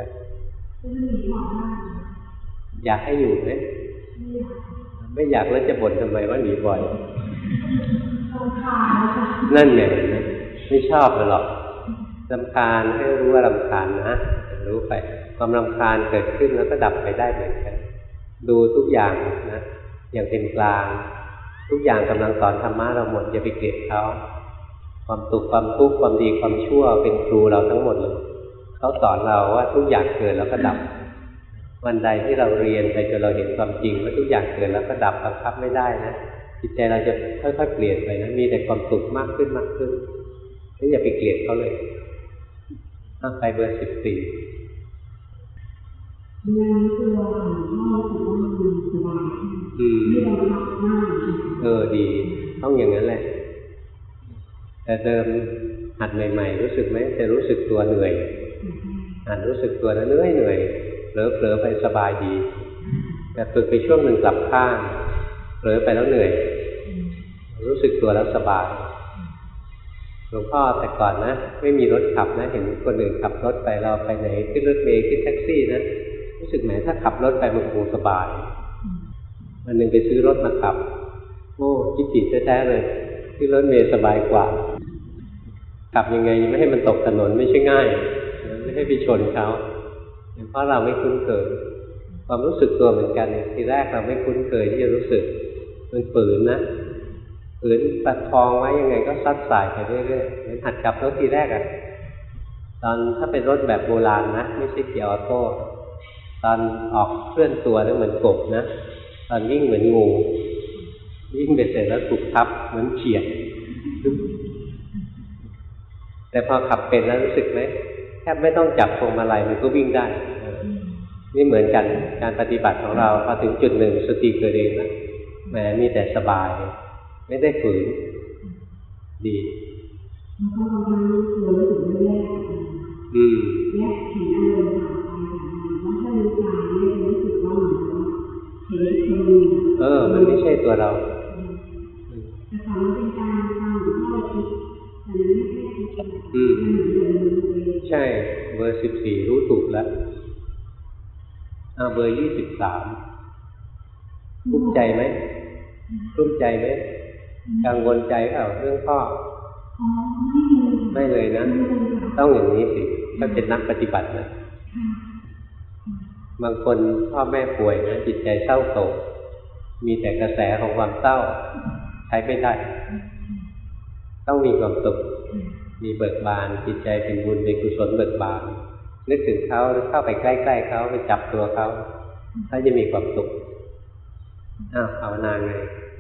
Speaker 1: อยากให้อยู่ไหมไม่อยากแล้วจะบ่นทำไมว่าหนีบ่อยนั่นไงไม่ชอบหรอกรำคาญให้รู้ว่ารำคาญนะรู้ไปความรำคาญเกิดขึ้นแล้วก็ดับไปได้เหมือนกันดูทุกอย่างนะอย่างเป็นกลางทุกอย่างกำลังสอนธรรมะเราหมดอย่าไปเกลียดเขาความสุขความทุกข์ความดีความชั่วเป็นครูเราทั้งหมดเลยเขาสอนเราว่าทุกอย่างเกิดแล้วก็ดับวันใดที่เราเรียนไปจนเราเห็นความจริงว่าทุกอย่างเกิดแล้วก็ดับบังคับไม่ได้นะจิตใจเราจะค่อยๆเปลี่ยนไปนะมีแต่ความสุขมากขึ้นมากขึ้นไม่อย่าไปเกลียดเขาเลยไปเบอร์ 14
Speaker 2: เวลาตัวหลวงพ่อรู้สึกว่ามันสบายไม่ได้รับมาก
Speaker 1: ดีต้องอย่างนั้นแหละแต่เดิมหัดใหม่ๆรู้สึกไหมจะรู้สึกตัวเหนื่อยรู้สึกตัวแล้วเหนื่อยเผลอไปสบายดีแต่ฝึกไปช่วงหนึ่งกลับข้างเผลอไปแล้วเหนื่อยรู้สึกตัวแล้วสบายหลวงพ่อแต่ก่อนนะไม่มีรถขับนะเห็นคนอื่นขับรถไปเราไปไหนขึ้นรถเมล์ขึ้นแท็กซี่นะรู้สึกแหมถ้าขับรถไปมันคงสบายวันหนึ่งไปซื้อรถมาขับโอ้คิดผิดแท้ๆเลยขึ้นรถเมล์สบายกว่าขับยังไงไม่ให้มันตกถนนไม่ใช่ง่ายไม่ให้ไปชนเขาเพราะเราไม่คุ้นเคยความรู้สึกตัวเหมือนกันทีแรกเราไม่คุ้นเคยที่จะรู้สึกมันฝืนนะฝืนประคองไว้ยังไงก็ซัดสายไปเรื่อยๆเหมือนหัดขับรถทีแรกตอนถ้าเป็นรถแบบโบราณนะไม่ใช่เกียร์ออโต้ตอนออกเคลื่อนตัวแล้วเหมือนกบนะตอนวิ่งเหมือนงูวิ่งไปเสร็จแล้วถูกทับเหมือนเขียดแต่พอขับเป็นแล้วรู้สึกไหมแทบไม่ต้องจับพวงมาลัยมันก็วิ่งได้นี่เหมือนกันการปฏิบัติของเราพอถึงจุดหนึ่งสติเกิดเองนะแหมมีแต่สบายไม่ได้ฝืนดี
Speaker 2: แล้วก็บางครั้งเรารู้สึกว่าแยกแยกเห็นอารมณ์ผ่านไปผ่านมาแล้วถ้ารู้กายเนี่ยรู้สึกว่าเหมือนเห็นคน
Speaker 1: มันไม่ใช่ตัวเรา
Speaker 2: แต่ความเป็นการฟังหรือว่าคิดแต่มันไม่ใช่คิดมันเหมือนเดิม
Speaker 1: ใช่เบอร์ 14รู้ถูกแล้วเบอร์ 23รุ่มใจไหมรุ่มใจไหมกังวลใจเปล่าเรื่องพ่อไม่เลยนะต้องอย่างนี้สิถ้าเป็นนักปฏิบัตินะบางคนพ่อแม่ป่วยนะจิตใจเศร้าโศกมีแต่กระแสของความเศร้าใช้ไม่ได้ต้องมีความสุขมีเบิกบานจิตใจเป็นบุญเป็นกุศลเบิกบานนึกถึงเขาหรือเข้าไปใกล้ๆเขาไปจับตัวเขาเขาจะมีความสุขภาวนาไง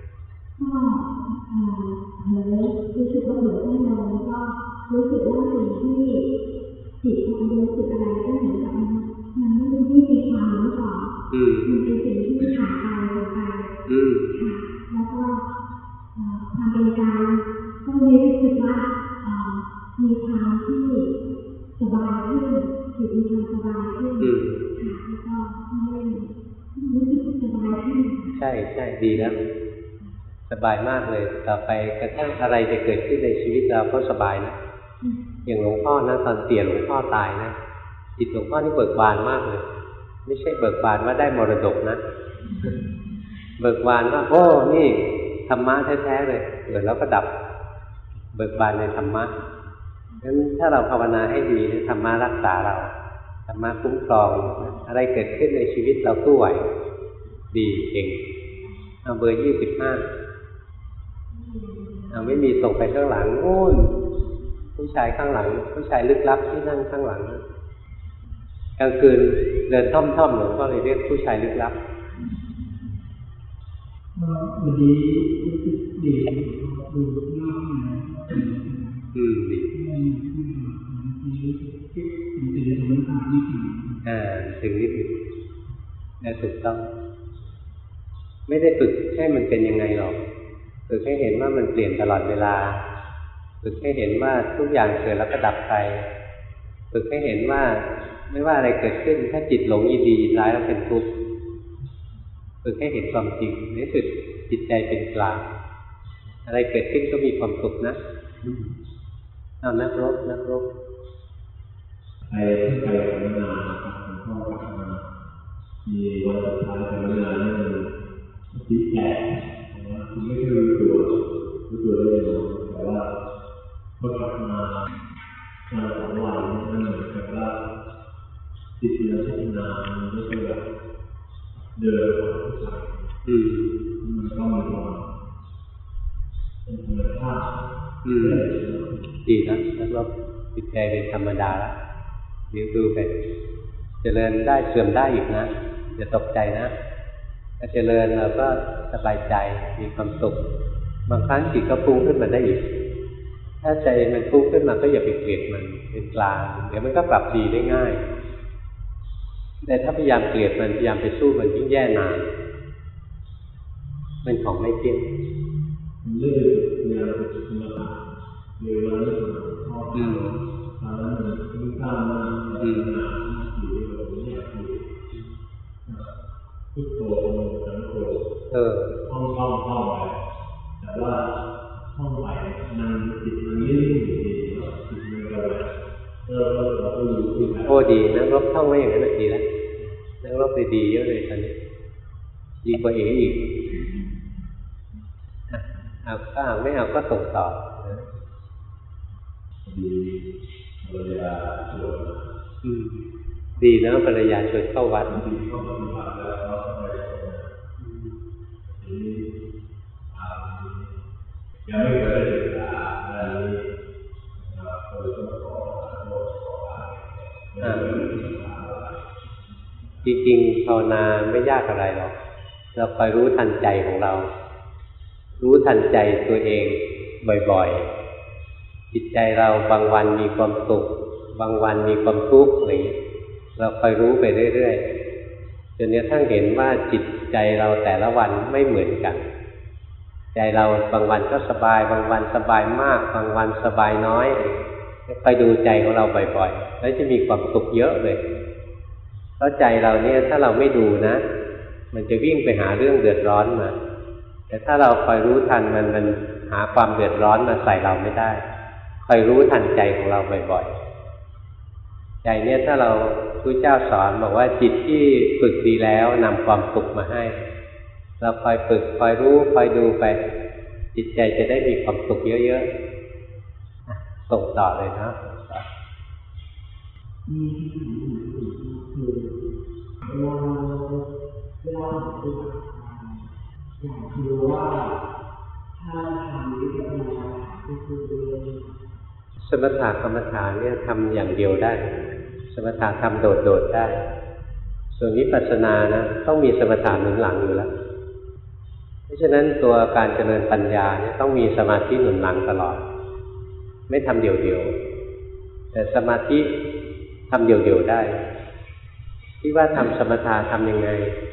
Speaker 2: รู้สึกว่าเหมือนที่เราก็รู้สึกว่าสิ่งที่จิตมันรู้สึกอะไรก็เหมือนกับมันไม่ได้มีความรู้ก่อนมันเป็นสิ่งที่ผ่านไปค่ะแล้วก็ทำเป็นการต้องรู้สึกว่ามีความที่สบายขึ้นจิตมีความสบายขึ้นแล้วก็ไม่รู้สึกสบายขึ้น
Speaker 1: ใช่ดีแล้วสบายมากเลยต่อไปกระทั่งอะไรจะเกิดขึ้นในชีวิตเราก็สบายนะอย่างหลวงพ่อนะตอนเสียหลวงพ่อตายนะจิตหลวงพ่อนี่เบิกบานมากเลยไม่ใช่เบิกบานว่าได้มรดกนะเบิกบานว่าโอ้นี่ธรรมะแท้ๆเลยเกิดแล้วก็ดับเบิกบานในธรรมะงั้นถ้าเราภาวนาให้ดีธรรมะรักษาเราธรรมะคุ้มครองอะไรเกิดขึ้นในชีวิตเราสู้ไหวดีเก่งเบอร์ 25ไม่มีส่งไปข้างหลังโอ้ยผู้ชายข้างหลังผู้ชายลึกลับที่นั่งข้างหลังกลางคืนเดินท่อมๆหลวงก็เลยเรียกผู้ชายลึกลับ
Speaker 3: ดีดีดูน่า
Speaker 1: ดีถึงนิดนึงแต่ถูกต้องไม่ได้ฝึกให้มันเป็นยังไงหรอกฝึกให้เห็นว่ามันเปลี่ยนตลอดเวลาฝึกให้เห็นว่าทุกอย่างเกิดแล้วก็ดับไปฝึกให้เห็นว่าไม่ว่าอะไรเกิดขึ้นถ้าจิตหลงยินดียินร้ายแล้วเป็นทุกข์ฝึกให้เห็นความจริงในสุดจิตใจเป็นกลางอะไรเกิดขึ้นก็มีความสุขนะนักรบ
Speaker 3: ไปสัมมนาครับหลวงพ่อกลับมามีวันสุดท้ายสัมมนาเรื่องจิตแตกคุณไม่เคยรู้ตัวได้ยังไงแต่ว่าพอกลับมา2 วันมันเหมือนกับว่าจิตเราพัฒนามันไม่ใช่แบบเดินผ่านผู้ชายมันก็มีความเป็นธรรมชาติ
Speaker 1: ดีนะแล้วก็จิตใจเป็นธรรมดาแล้วเดี๋ยวดูไปเจริญได้เสื่อมได้อีกนะอย่าตกใจนะถ้าเจริญเราก็สบายใจมีความสุขบางครั้งจิตก็ฟุ้งขึ้นมาได้อีกถ้าใจมันฟุ้งขึ้นมาก็อย่าไปเกลียดมันเป็นกลางเดี๋ยวมันก็ปรับดีได้ง่ายแต่ถ้าพยายามเกลียดมันพยายามไปสู้มันยิ่งแย่นานเป็นของไม่เที่ยง
Speaker 3: เรื่องเวลาเป็นธรรมดาเวลาไม่สมบูรณ์พอตอนนั้นมันมีการมาอยู่แบบนี้ทุกตัวมันทั้งตัวท่องไปแต่ว่าท่องไปมันจิตมันนิ่งอยู่ดีจิตมันกระไรเราก็รู้ที่ไหน
Speaker 1: โอ้ดีนักรบท่องไว้อย่างนั้นดีแล้วนักรบไปดีเยอะเลยตอนนี้ดีกว่าอีกเอาก็เอาไม่เอาก็ส่งต่อ
Speaker 3: ดีภรรยาชวน
Speaker 1: ดีนะภรรยาชวนเข้าวัด
Speaker 3: ดีเข้าปฏิบัติแล้วก็ไปทีนี้ยังไม่เคยได้ศึกษาด้านนี้เคยต้องขอ
Speaker 1: จริงๆภาวนาไม่ยากอะไรหรอกเราคอยรู้ทันใจของเรารู้ทันใจตัวเองบ่อยๆจิตใจเราบางวันมีความสุขบางวันมีความทุกข์อะไรอย่างนี้เราคอยรู้ไปเรื่อยๆจนกระทั่งเห็นว่าจิตใจเราแต่ละวันไม่เหมือนกันใจเราบางวันก็สบายบางวันสบายมากบางวันสบายน้อยคอยดูใจของเราบ่อยๆแล้วจะมีความสุขเยอะเลยเพราะใจเราเนี่ยถ้าเราไม่ดูนะมันจะวิ่งไปหาเรื่องเดือดร้อนมาแต่ถ้าเราคอยรู้ทันมันหาความเดือดร้อนมาใส่เราไม่ได้คอยรู้ทันใจของเราบ่อยๆใจเนี่ยถ้าเราพระเจ้าสอนบอกว่าจิตที่ฝึกดีแล้วนำความสุขมาให้เราคอยฝึกคอยรู้คอยดูไปจิตใจจะได้มีความสุขเยอะๆส่งต่อเลยนะ
Speaker 2: มีที่คือเวลาปฏิบัติอยากรู้ว่าถ้าทำวิปัสสนาก็คือ
Speaker 1: สมถะกรรมฐานเนี่ยทำอย่างเดียวได้สมถะทำโดดๆได้ส่วนวิปัสสนานะต้องมีสมถะหนุนหลังอยู่แล้วเพราะฉะนั้นตัวการเจริญปัญญาเนี่ยต้องมีสมาธิหนุนหลังตลอดไม่ทำเดี่ยวๆแต่สมาธิทำเดี่ยวๆได้ที่ว่าทำสมถะทำยังไง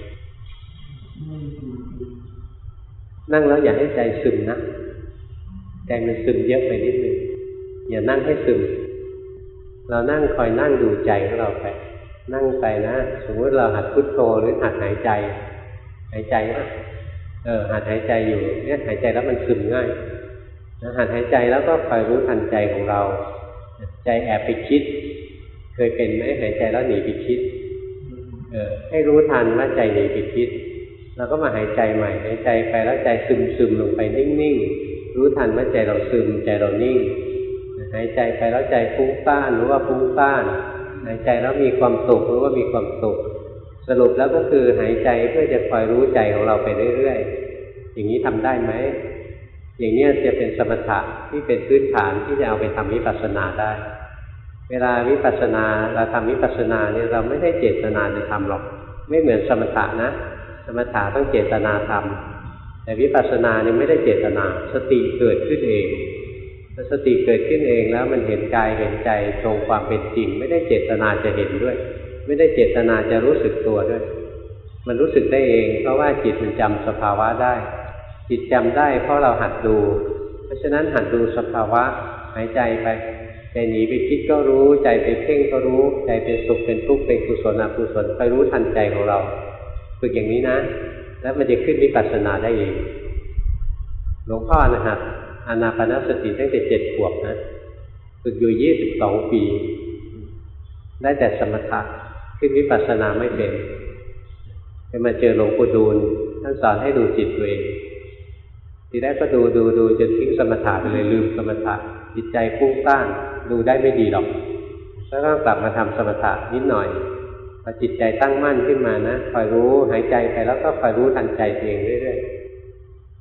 Speaker 1: นั่งแล้วอย่าให้ใจซึมนะใจมันซึมเยอะไปนิดนึงอย่านั่งให้ซึมเรานั่งคอยนั่งดูใจของเราไปนั่งไปนะสมมติเราหัดพุทโธหรือหัดหายใจนะหัดหายใจอยู่เนี่ยหายใจแล้วมันซึมง่ายนะหัดหายใจแล้วก็คอยรู้ทันใจของเราใจแอบไปคิดเคยเป็นไหมหายใจแล้วหนีไปคิดให้รู้ทันว่าใจหนีไปคิดเราก็มาหายใจใหม่หายใจไปแล้วใจซึมลงไปนิ่งๆรู้ทันว่าใจเราซึมใจเรานิ่งหายใจไปแล้วใจฟุ้งซ่านรู้ว่าฟุ้งซ่านหายใจแล้วมีความสุขรู้ว่ามีความสุขสรุปแล้วก็คือหายใจเพื่อจะคอยรู้ใจของเราไปเรื่อยๆอย่างนี้ทำได้ไหมอย่างนี้จะเป็นสมถะที่เป็นพื้นฐานที่จะเอาไปทำวิปัสสนาได้เวลาวิปัสสนาเราทำวิปัสสนาเนี่ยเราไม่ได้เจตนาจะทำหรอกไม่เหมือนสมถะนะสมถะต้องเจตนาทำแต่วิปัสสนาเนี่ยไม่ได้เจตนาสติเกิดขึ้นเองถ้าสติเกิดขึ้นเองแล้วมันเห็นกายเห็นใจตรงความเป็นจริงไม่ได้เจตนาจะเห็นด้วยไม่ได้เจตนาจะรู้สึกตัวด้วยมันรู้สึกได้เองเพราะว่าจิตมันจำสภาวะได้จิตจำได้เพราะเราหัดดูเพราะฉะนั้นหัดดูสภาวะหายใจไปใจหนีไปคิดก็รู้ใจไปเพ่งก็รู้ใจเป็นสุขเป็นทุกข์เป็นกุศลอกุศลไปรู้ทันใจของเราฝึกอย่างนี้นะแล้วมันจะขึ้นวิปัสสนาได้เองหลวงพ่อหัดอานาปานสติตั้งแต่7 ขวบนะฝึกอยู่22 ปีได้แต่สมถะขึ้นวิปัสสนาไม่เป็นไปมาเจอหลวงปู่ดูลท่านสอนให้ดูจิตตัวเองทีแรกก็ดูจนทิ้งสมถะไปเลยลืมสมถะจิตใจฟุ้งซ่านดูได้ไม่ดีหรอกแล้วก็กลับมาทำสมถะนิดหน่อยพอจิตใจตั้งมั่นขึ้นมานะคอยรู้หายใจไปแล้วก็คอยรู้ทันใจตัวเองเรื่อยๆพอ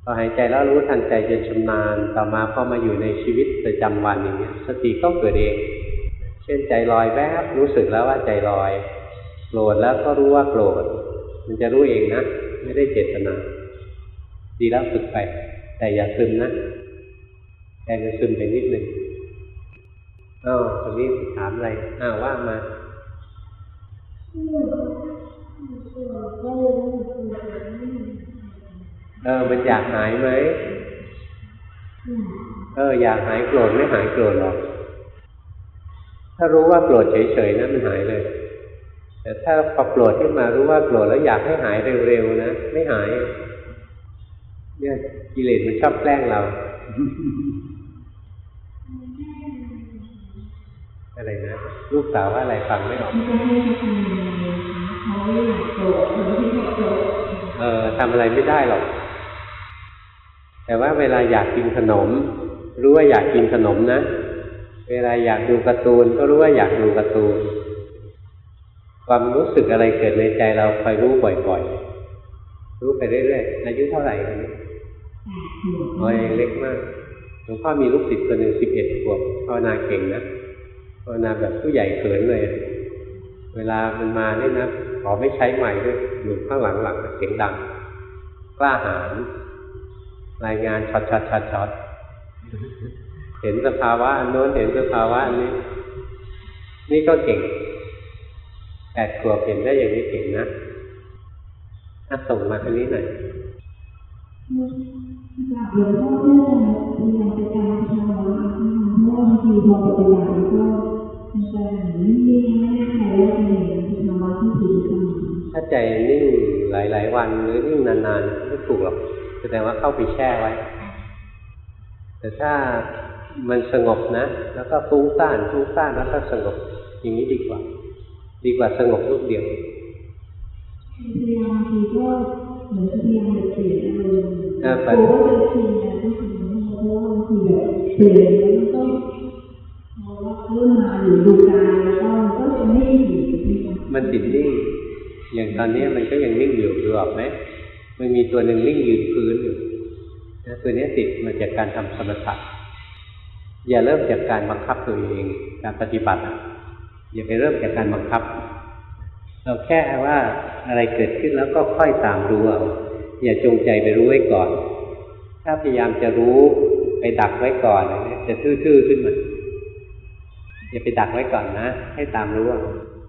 Speaker 1: อหายใจแล้วรู้ทันใจจนชำนาญต่อมาพอมาอยู่ในชีวิตประจำวันอย่างเงี้ยสติก็เกิดเองเช่นใจลอยแวบรู้สึกแล้วว่าใจลอยโกรธแล้วก็รู้ว่าโกรธมันจะรู้เองนะไม่ได้เจตนาดีแล้วฝึกไปแต่อย่าซึมนะแต่จะซึมไปนิดหนึ่งตรงนี้ถามอะไรว่ามามันอยากหายไหมอยากหายโกรธไม่หายโกรธหรอกถ้ารู้ว่าโกรธเฉยๆนะมันหายเลยแต่ถ้าพอโกรธขึ้นมารู้ว่าโกรธแล้วอยากให้หายเร็วๆนะไม่หายเนี่ยกิเลสมันชอบแกล้งเราอะไรนะลูกสาวว่าอะไรฟังไม่ออกทำอะไรไม่ได้หรอกแต่ว่าเวลาอยากกินขนมรู้ว่าอยากกินขนมนะเวลาอยากดูการ์ตูนก็รู้ว่าอยากดูการ์ตูนความรู้สึกอะไรเกิดในใจเราคอยรู้บ่อยๆรู้ไปเรื่อยๆอายุเท่าไหร่กันนี้ยังเล็กมากหลวงพ่อมีลูกศิษย์คนหนึ่ง11 ขวบภาวนาเก่งนะภาวนาแบบผู้ใหญ่เขินเลยเวลามันมาเนี่ยนะขอไม่ใช้ใหม่ด้วยอยู่ข้างหลังเสียงดังกล้าหาญรายงานช็อตเห็นสภาวะอันโน้นเห็นสภาวะอันนี้นี่ก็เก่ง8 ขวบเห็นได้อย่างนี้เก่งนะส่งมาอันนี้หน่อย
Speaker 2: หลวงพ่อเพื่อจะพยายามจะการทำเพราะว่าบางทีพอปฏิบัติแล้วก็มันจะนิ่งๆไม่แน่ใจว่าเป็นอย่างไรทำว่าที่ถูกต้อง
Speaker 1: ถ้าใจนิ่งหลายๆวันหรือนิ่งนานๆไม่ถูกหรอกแสดงว่าเข้าไปแช่ไว้แต่ถ้ามันสงบนะแล้วก็ฟุ้งซ่านแล้วก็สงบอย่างนี้ดีกว่าสงบรูปเดียว
Speaker 2: พยายามบางทีก็เหมือนพยายามเปลี่ยนอารมณ์ตัวก็จะชินนะที่ชินเพราะว่าบางทีแบบเปลี่ยนแล้วมันก็พอว่าเริ่มมาอยู่ดูกายแล้วก็จะไม่อยู่
Speaker 1: มันติดนิ่งอย่างตอนนี้มันก็ยังนิ่งอยู่ดูออกไหมมันมีตัวหนึ่งนิ่งยืนพื้นอยู่ตัวนี้ติดมาจากการทำสมถะอย่าเริ่มจากการบังคับตัวเองการปฏิบัติอย่าไปเริ่มจากการบังคับเราแค่ว่าอะไรเกิดขึ้นแล้วก็ค่อยตามรู้เอาอย่าจงใจไปรู้ไว้ก่อนถ้าพยายามจะรู้ไปดักไว้ก่อนจะทื่อๆขึ้นมาอย่าไปดักไว้ก่อนนะให้ตามรู้เอา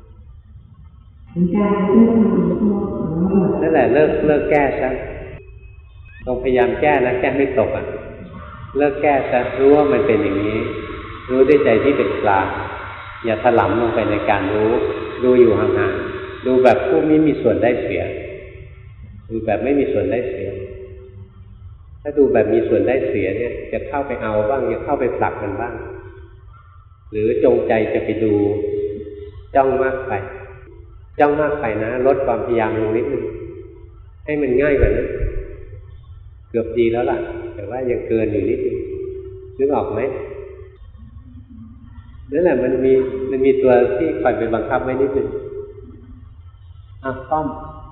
Speaker 1: นั่นแหละเลิกแก้ซะต้องพยายามแก้นะแก้ไม่ตกเลิกแก้ซะรู้ว่ามันเป็นอย่างนี้รู้ด้วยใจที่เป็นกลางอย่าถลำลงไปในการรู้อยู่ห่างๆดูแบบผู้ไม่มีส่วนได้เสียดูแบบไม่มีส่วนได้เสียถ้าดูแบบมีส่วนได้เสียเนี่ยจะเข้าไปเอาบ้างจะเข้าไปผลักมันบ้างหรือจงใจจะไปดูจ้องมากไปนะลดความพยายามลงนิดนึงให้มันง่ายกว่านั้นเกือบดีแล้วล่ะแต่ว่ายังเกินอยู่นิดนึงนึกออกไหมนั่นแหละมันมีตัวที่คอยไปบังคับไว้นิดนึงป้อม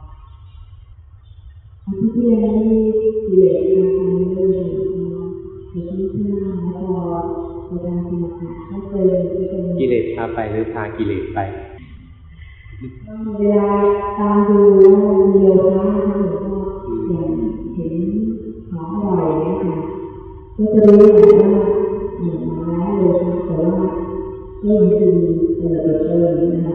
Speaker 2: ที่เรียนที่กิเลสการทำเรื่องที่ที่หน้าแล้วพอในการสมาธิก็เป็น
Speaker 1: กิเลสพาไปหรือพากิเลสไป
Speaker 2: เวลาตามดูวิดีโอนะอย่างเห็นของอร่อยเนี่ยค่ะก็จะรู้ว่ามาแล้วเลยแต่ว่าก็ยังคือนะคะ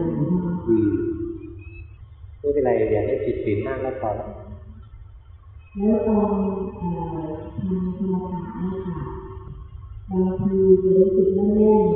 Speaker 1: ไม่เป็นไรอย่าให้จิตตื่นมากก็พอแล้ว
Speaker 2: แล้วตอนทำสมาธินะคะบางทีจะรู้สึกแน่น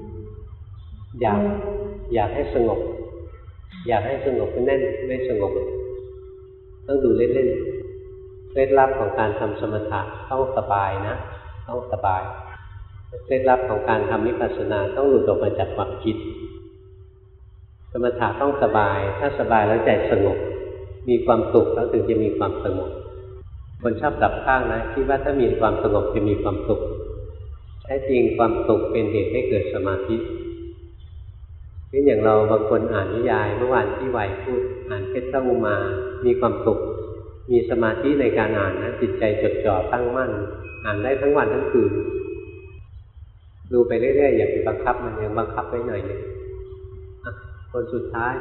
Speaker 1: อยากให้สงบก็แน่นไม่สงบต้องดูเล่นๆเคล็ดลับของการทำสมถะต้องสบายนะต้องสบายเคล็ดลับของการทำวิปัสสนาต้องหลุดออกมาจากความคิดสมถะต้องสบายถ้าสบายแล้วใจสงบมีความสุขแล้วถึงจะมีความสงบคนชอบดับข้างนะคิดว่าถ้ามีความสงบจะมีความสุขแท้จริงความสุขเป็นเหตุให้เกิดสมาธินี่อย่างเราบางคนอ่านนิยายเมื่อวานที่ไหวพูดอ่านเพชรอุมามีความสุขมีสมาธิในการอ่านนะจิตใจจดจ่อตั้งมั่นอ่านได้ทั้งวันทั้งคืนดูไปเรื่อยๆอย่าไปบังคับมันยังบังคับไว้หน่อยนึงคนสุดท้าย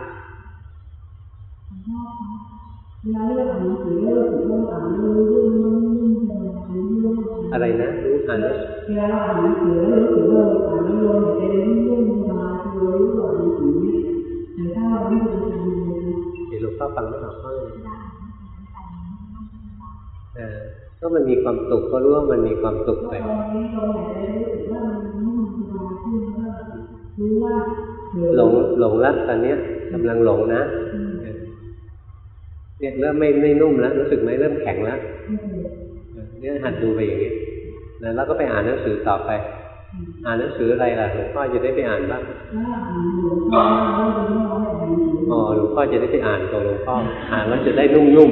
Speaker 1: อะไรนะรู้อ่านแล้วเวลาเราอ่านหนังสือแล้วรู้สึกว่าอ่านแล้วลมหายใจนุ่มๆสบายคือรู้ว่าหนังสือเนี่ยแต่ถ้าเราไม่ดูใจเลยเดี๋ยวหลวงพ่อฟังไม่ออกเลยก็มันมีความสุขก็รู้ว่ามันมีความสุขไปหลงละตอนนี้กำลังหลงนะเนี่ยเริ่มไม่นุ่มแล้วรู้สึกไหมเริ่มแข็งแล้วเนี่ยหัดดูไปอย่างนี้แล้วก็ไปอ่านหนังสือต่อไปอ่านหนังสืออะไรล่ะหลวงพ่อจะได้ไปอ่านบ้างอ๋อหลวงพ่อจะได้ไปอ่านตัวหลวงพ่ออ่านแล้วจะได้นุ่ม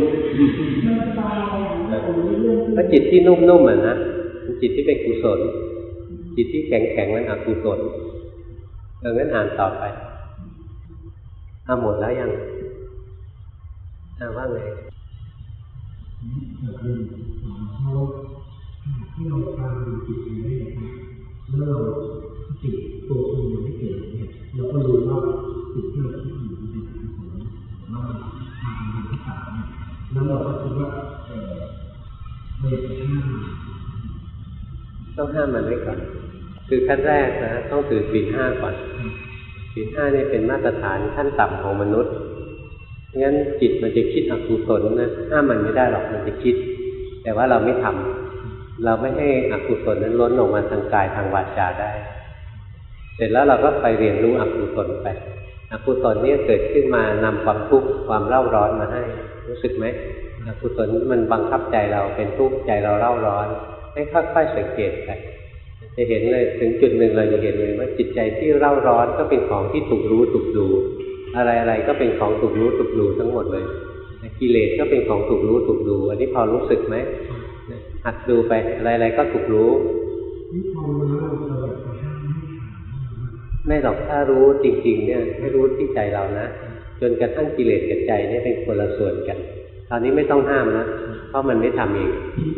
Speaker 1: ถ้าจิตที่นุ่มๆนะจิตที่เป็นกุศลจิตที่แข็งๆนั้นอกุศลงั้นอ่านต่อไปหมดแล้วยังว่าไง
Speaker 3: ที่เราตามดูจิตอยู่ได้นะครับเมื่อเราจิตตัวเองยังไม่เกิดเนี่ยเราก็รู้ว่าจิตที่เราคิดอยู่มันเป็นกุศลเราทางมันที่ต่างเนี่ยแล้วเราก็คิดว่าเราอยากจะห้าม
Speaker 1: ต้องห้ามมันไว้ก่อนคือขั้นแรกนะต้องถือศีล 5ก่อนศีล 5นี่เป็นมาตรฐานขั้นต่ำของมนุษย์งั้นจิตมันจะคิดอกุศลนะห้ามมันไม่ได้หรอกมันจะคิดแต่ว่าเราไม่ทำเราไม่ให้อกุศลนั้นล้นออกมาทางกายทางวาจาได้เสร็จแล้วเราก็ไปเรียนรู้อกุศลไปอกุศลนี้เกิดขึ้นมานำความทุกข์ความเร่าร้อนมาให้รู้สึกไหมอกุศลมันบังคับใจเราเป็นทุกข์ใจเราเร่าร้อนให้ค่อยๆสังเกตไปจะเห็นเลยถึงจุดหนึ่งเราจะเห็นเลยว่าจิตใจที่เร่าร้อนก็เป็นของที่ถูกรู้ถูกดูอะไรๆก็เป็นของถูกรู้ถูกดูทั้งหมดเลยกิเลสก็เป็นของถูกรู้ถูกดูอันนี้พอรู้สึกไหมหัดดูไปอะไรๆก็ถูกรู้ไม่หรอกถ้ารู้จริงๆเนี่ยให้รู้ที่ใจเรานะจนกระทั่งกิเลสกับใจเนี่ยเป็นคนละส่วนกันตอนนี้ไม่ต้องห้ามนะเพราะมันไม่ทำเอง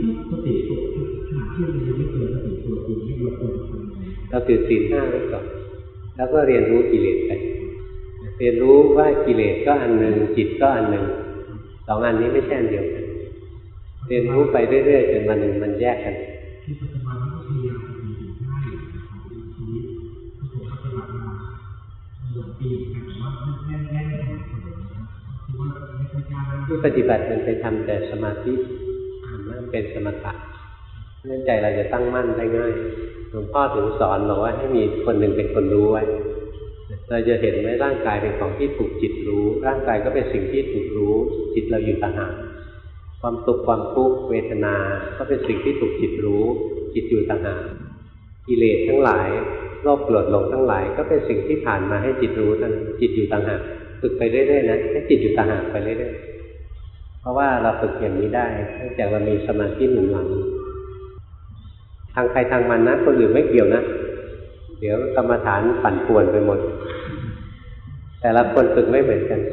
Speaker 1: เราถือศีล 5ไว้ก่อนแล้วก็เรียนรู้กิเลสไปเรียนรู้ว่ากิเลสก็อันหนึ่งจิตก็อันหนึ่งสองอันนี้ไม่ใช่อันเดียวกันเรียนรู้ไปเรื่อยๆจนวันหนึ่งมันแยกกันที่ปฏิบัติมันไปทำแต่สมาธิมันเป็นสมถะเนื่องใจเราจะตั้งมั่นได้ง่ายหลวงพ่อถึงสอนบอกว่าให้มีคนหนึ่งเป็นคนรู้ไว้เราจะเห็นไหมร่างกายเป็นของที่ถูกจิตรู้ร่างกายก็เป็นสิ่งที่ถูกรู้จิตเราอยู่ต่างหากความสุขความทุกข์เวทนาก็เป็นสิ่งที่ถูกจิตรู้จิตอยู่ต่างหากกิเลสทั้งหลายโลภโกรธหลงทั้งหลายก็เป็นสิ่งที่ผ่านมาให้จิตรู้ทั้งจิตอยู่ต่างหากฝึกไปเรื่อยๆนะให้จิตอยู่ต่างหากไปเรื่อยๆเพราะว่าเราฝึกอย่างนี้ได้เนื่องจากเรามีสมาธิหนุนหลังทางใครทางมันนะคนอื่นไม่เกี่ยวนะเดี๋ยวกรรมฐานปั่นป่วนไปหมดแต่ละคนฝึกไม่เหมือนกัน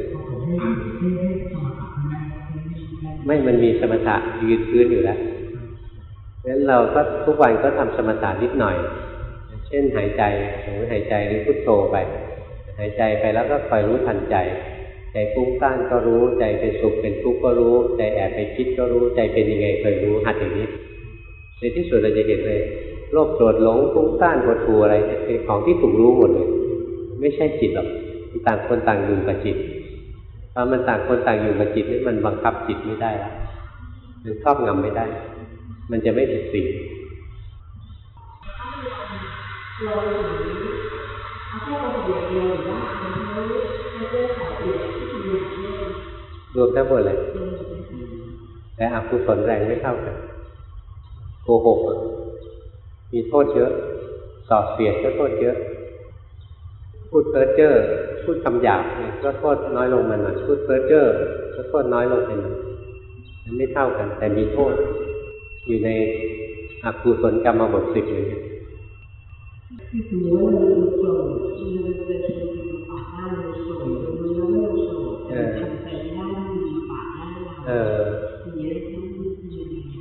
Speaker 1: ไม่มันมีสมถะยืนพื้นอยู่แล้วงั้นเราก็ทุกวันก็ทำสมถะนิดหน่อยเช่นหายใจสมมติหายใจหรือพุทโธไปหายใจไปแล้วก็คอยรู้ทันใจใจฟุ้งซ่านก็รู้ใจเป็นสุขเป็นทุกข์ก็รู้ใจแอบไปคิดก็รู้ใจเป็นยังไงคอยรู้หัดอย่างนี้ในที่สุดเราจะเห็นเลยโลภโกรธหลงฟุ้งซ่านหดหู่อะไรเป็นของที่ถูกรู้หมดเลยไม่ใช่จิตหรอกต่างคนต่างอยู่กับจิตพอมันต่างคนต่างอยู่กับจิตนี่มันบังคับจิตไม่ได้แล้วมันครอบงำไม่ได้มันจะไม่ผิดศีลรวมทั้งหมดเลยแต่อกุศลแรงไม่เท่ากันโกหกมีโทษเยอะส่อเสียดก็โทษเยอะพูดเพ้อเจ้อพูดคำหยาบก็โทษน้อยลงมาหน่อยพูดเพ้อเจ้อก็โทษน้อยลงไปหน่อยมันไม่เท่ากันแต่มีโทษอยู่ในอกุศลกรรมบท 10เลย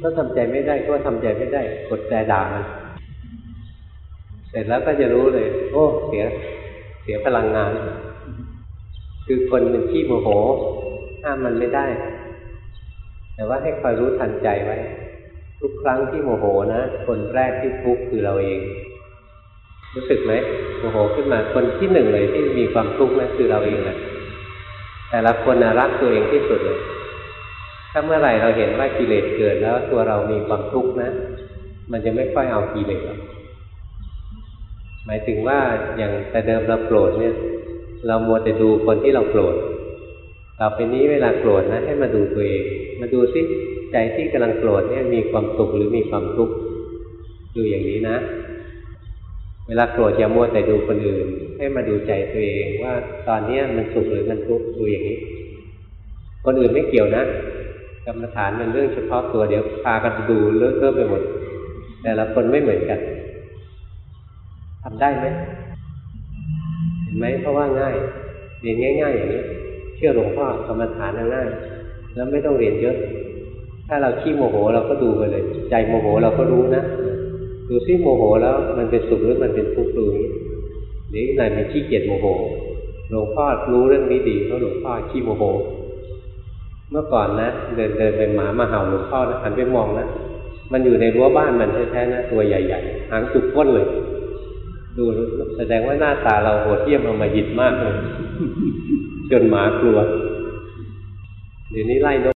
Speaker 1: ถ้าทำใจไม่ได้ก็ทำใจไม่ได้กดใจด่ามันเสร็จแล้วก็จะรู้เลยโอ้เสียพลังงานคือคนมันขี้โมโหห้ามมันไม่ได้แต่ว่าให้คอยรู้ทันใจไว้ทุกครั้งที่โมโหนะคนแรกที่ทุกข์คือเราเองรู้สึกไหมโมโหขึ้นมาคนที่หนึ่งเลยที่มีความทุกข์นั่นคือเราเองแหละแต่ละคนรักตัวเองที่สุดเลยถ้าเมื่อไหร่เราเห็นว่ากิเลสเกิดแล้วตัวเรามีความทุกข์นะมันจะไม่ค่อยเอากิเลสหรอกหมายถึงว่าอย่างแต่เดิมเราโกรธเนี่ยเรามัวแต่ดูคนที่เราโกรธต่อไปนี้เวลาโกรธนะให้มาดูตัวเองมาดูซิใจที่กำลังโกรธเนี่ยมีความสุขหรือมีความทุกข์ดูอย่างนี้นะเวลาโกรธอย่ามัวแต่ดูคนอื่นให้มาดูใจตัวเองว่าตอนนี้มันสุขหรือมันทุกข์ดูอย่างนี้คนอื่นไม่เกี่ยวนะกรรมฐานเป็นเรื่องเฉพาะตัวเดี๋ยวพากันดูเลอะเทอะไปหมดแต่ละคนไม่เหมือนกันทำได้ไหมเห็นไหมเพราะว่าง่ายเรียนง่ายๆอย่างนี้เชื่อหลวงพ่อกรรมฐานง่ายแล้วไม่ต้องเรียนเยอะถ้าเราขี้โมโหเราก็ดูไปเลยใจโมโหเราก็รู้นะดูซิโมโหแล้วมันเป็นสุขหรือมันเป็นทุกข์ดูนี้หรือไหนมันขี้เกียจโมโหหลวงพ่อรู้เรื่องนี้ดีเพราะหลวงพ่อขี้โมโหเมื่อก่อนนะเดินเป็นหมามาเห่าหลวงพ่อนะหันไปมองนะมันอยู่ในรั้วบ้านมันแท้ๆนะตัวใหญ่ๆหางจุกก้นเลยดูแสดงว่าหน้าตาเราโหดเหี้ยมอำมหิตมากเลยจนหมากลัวเดี๋ยวนี้ไล่นก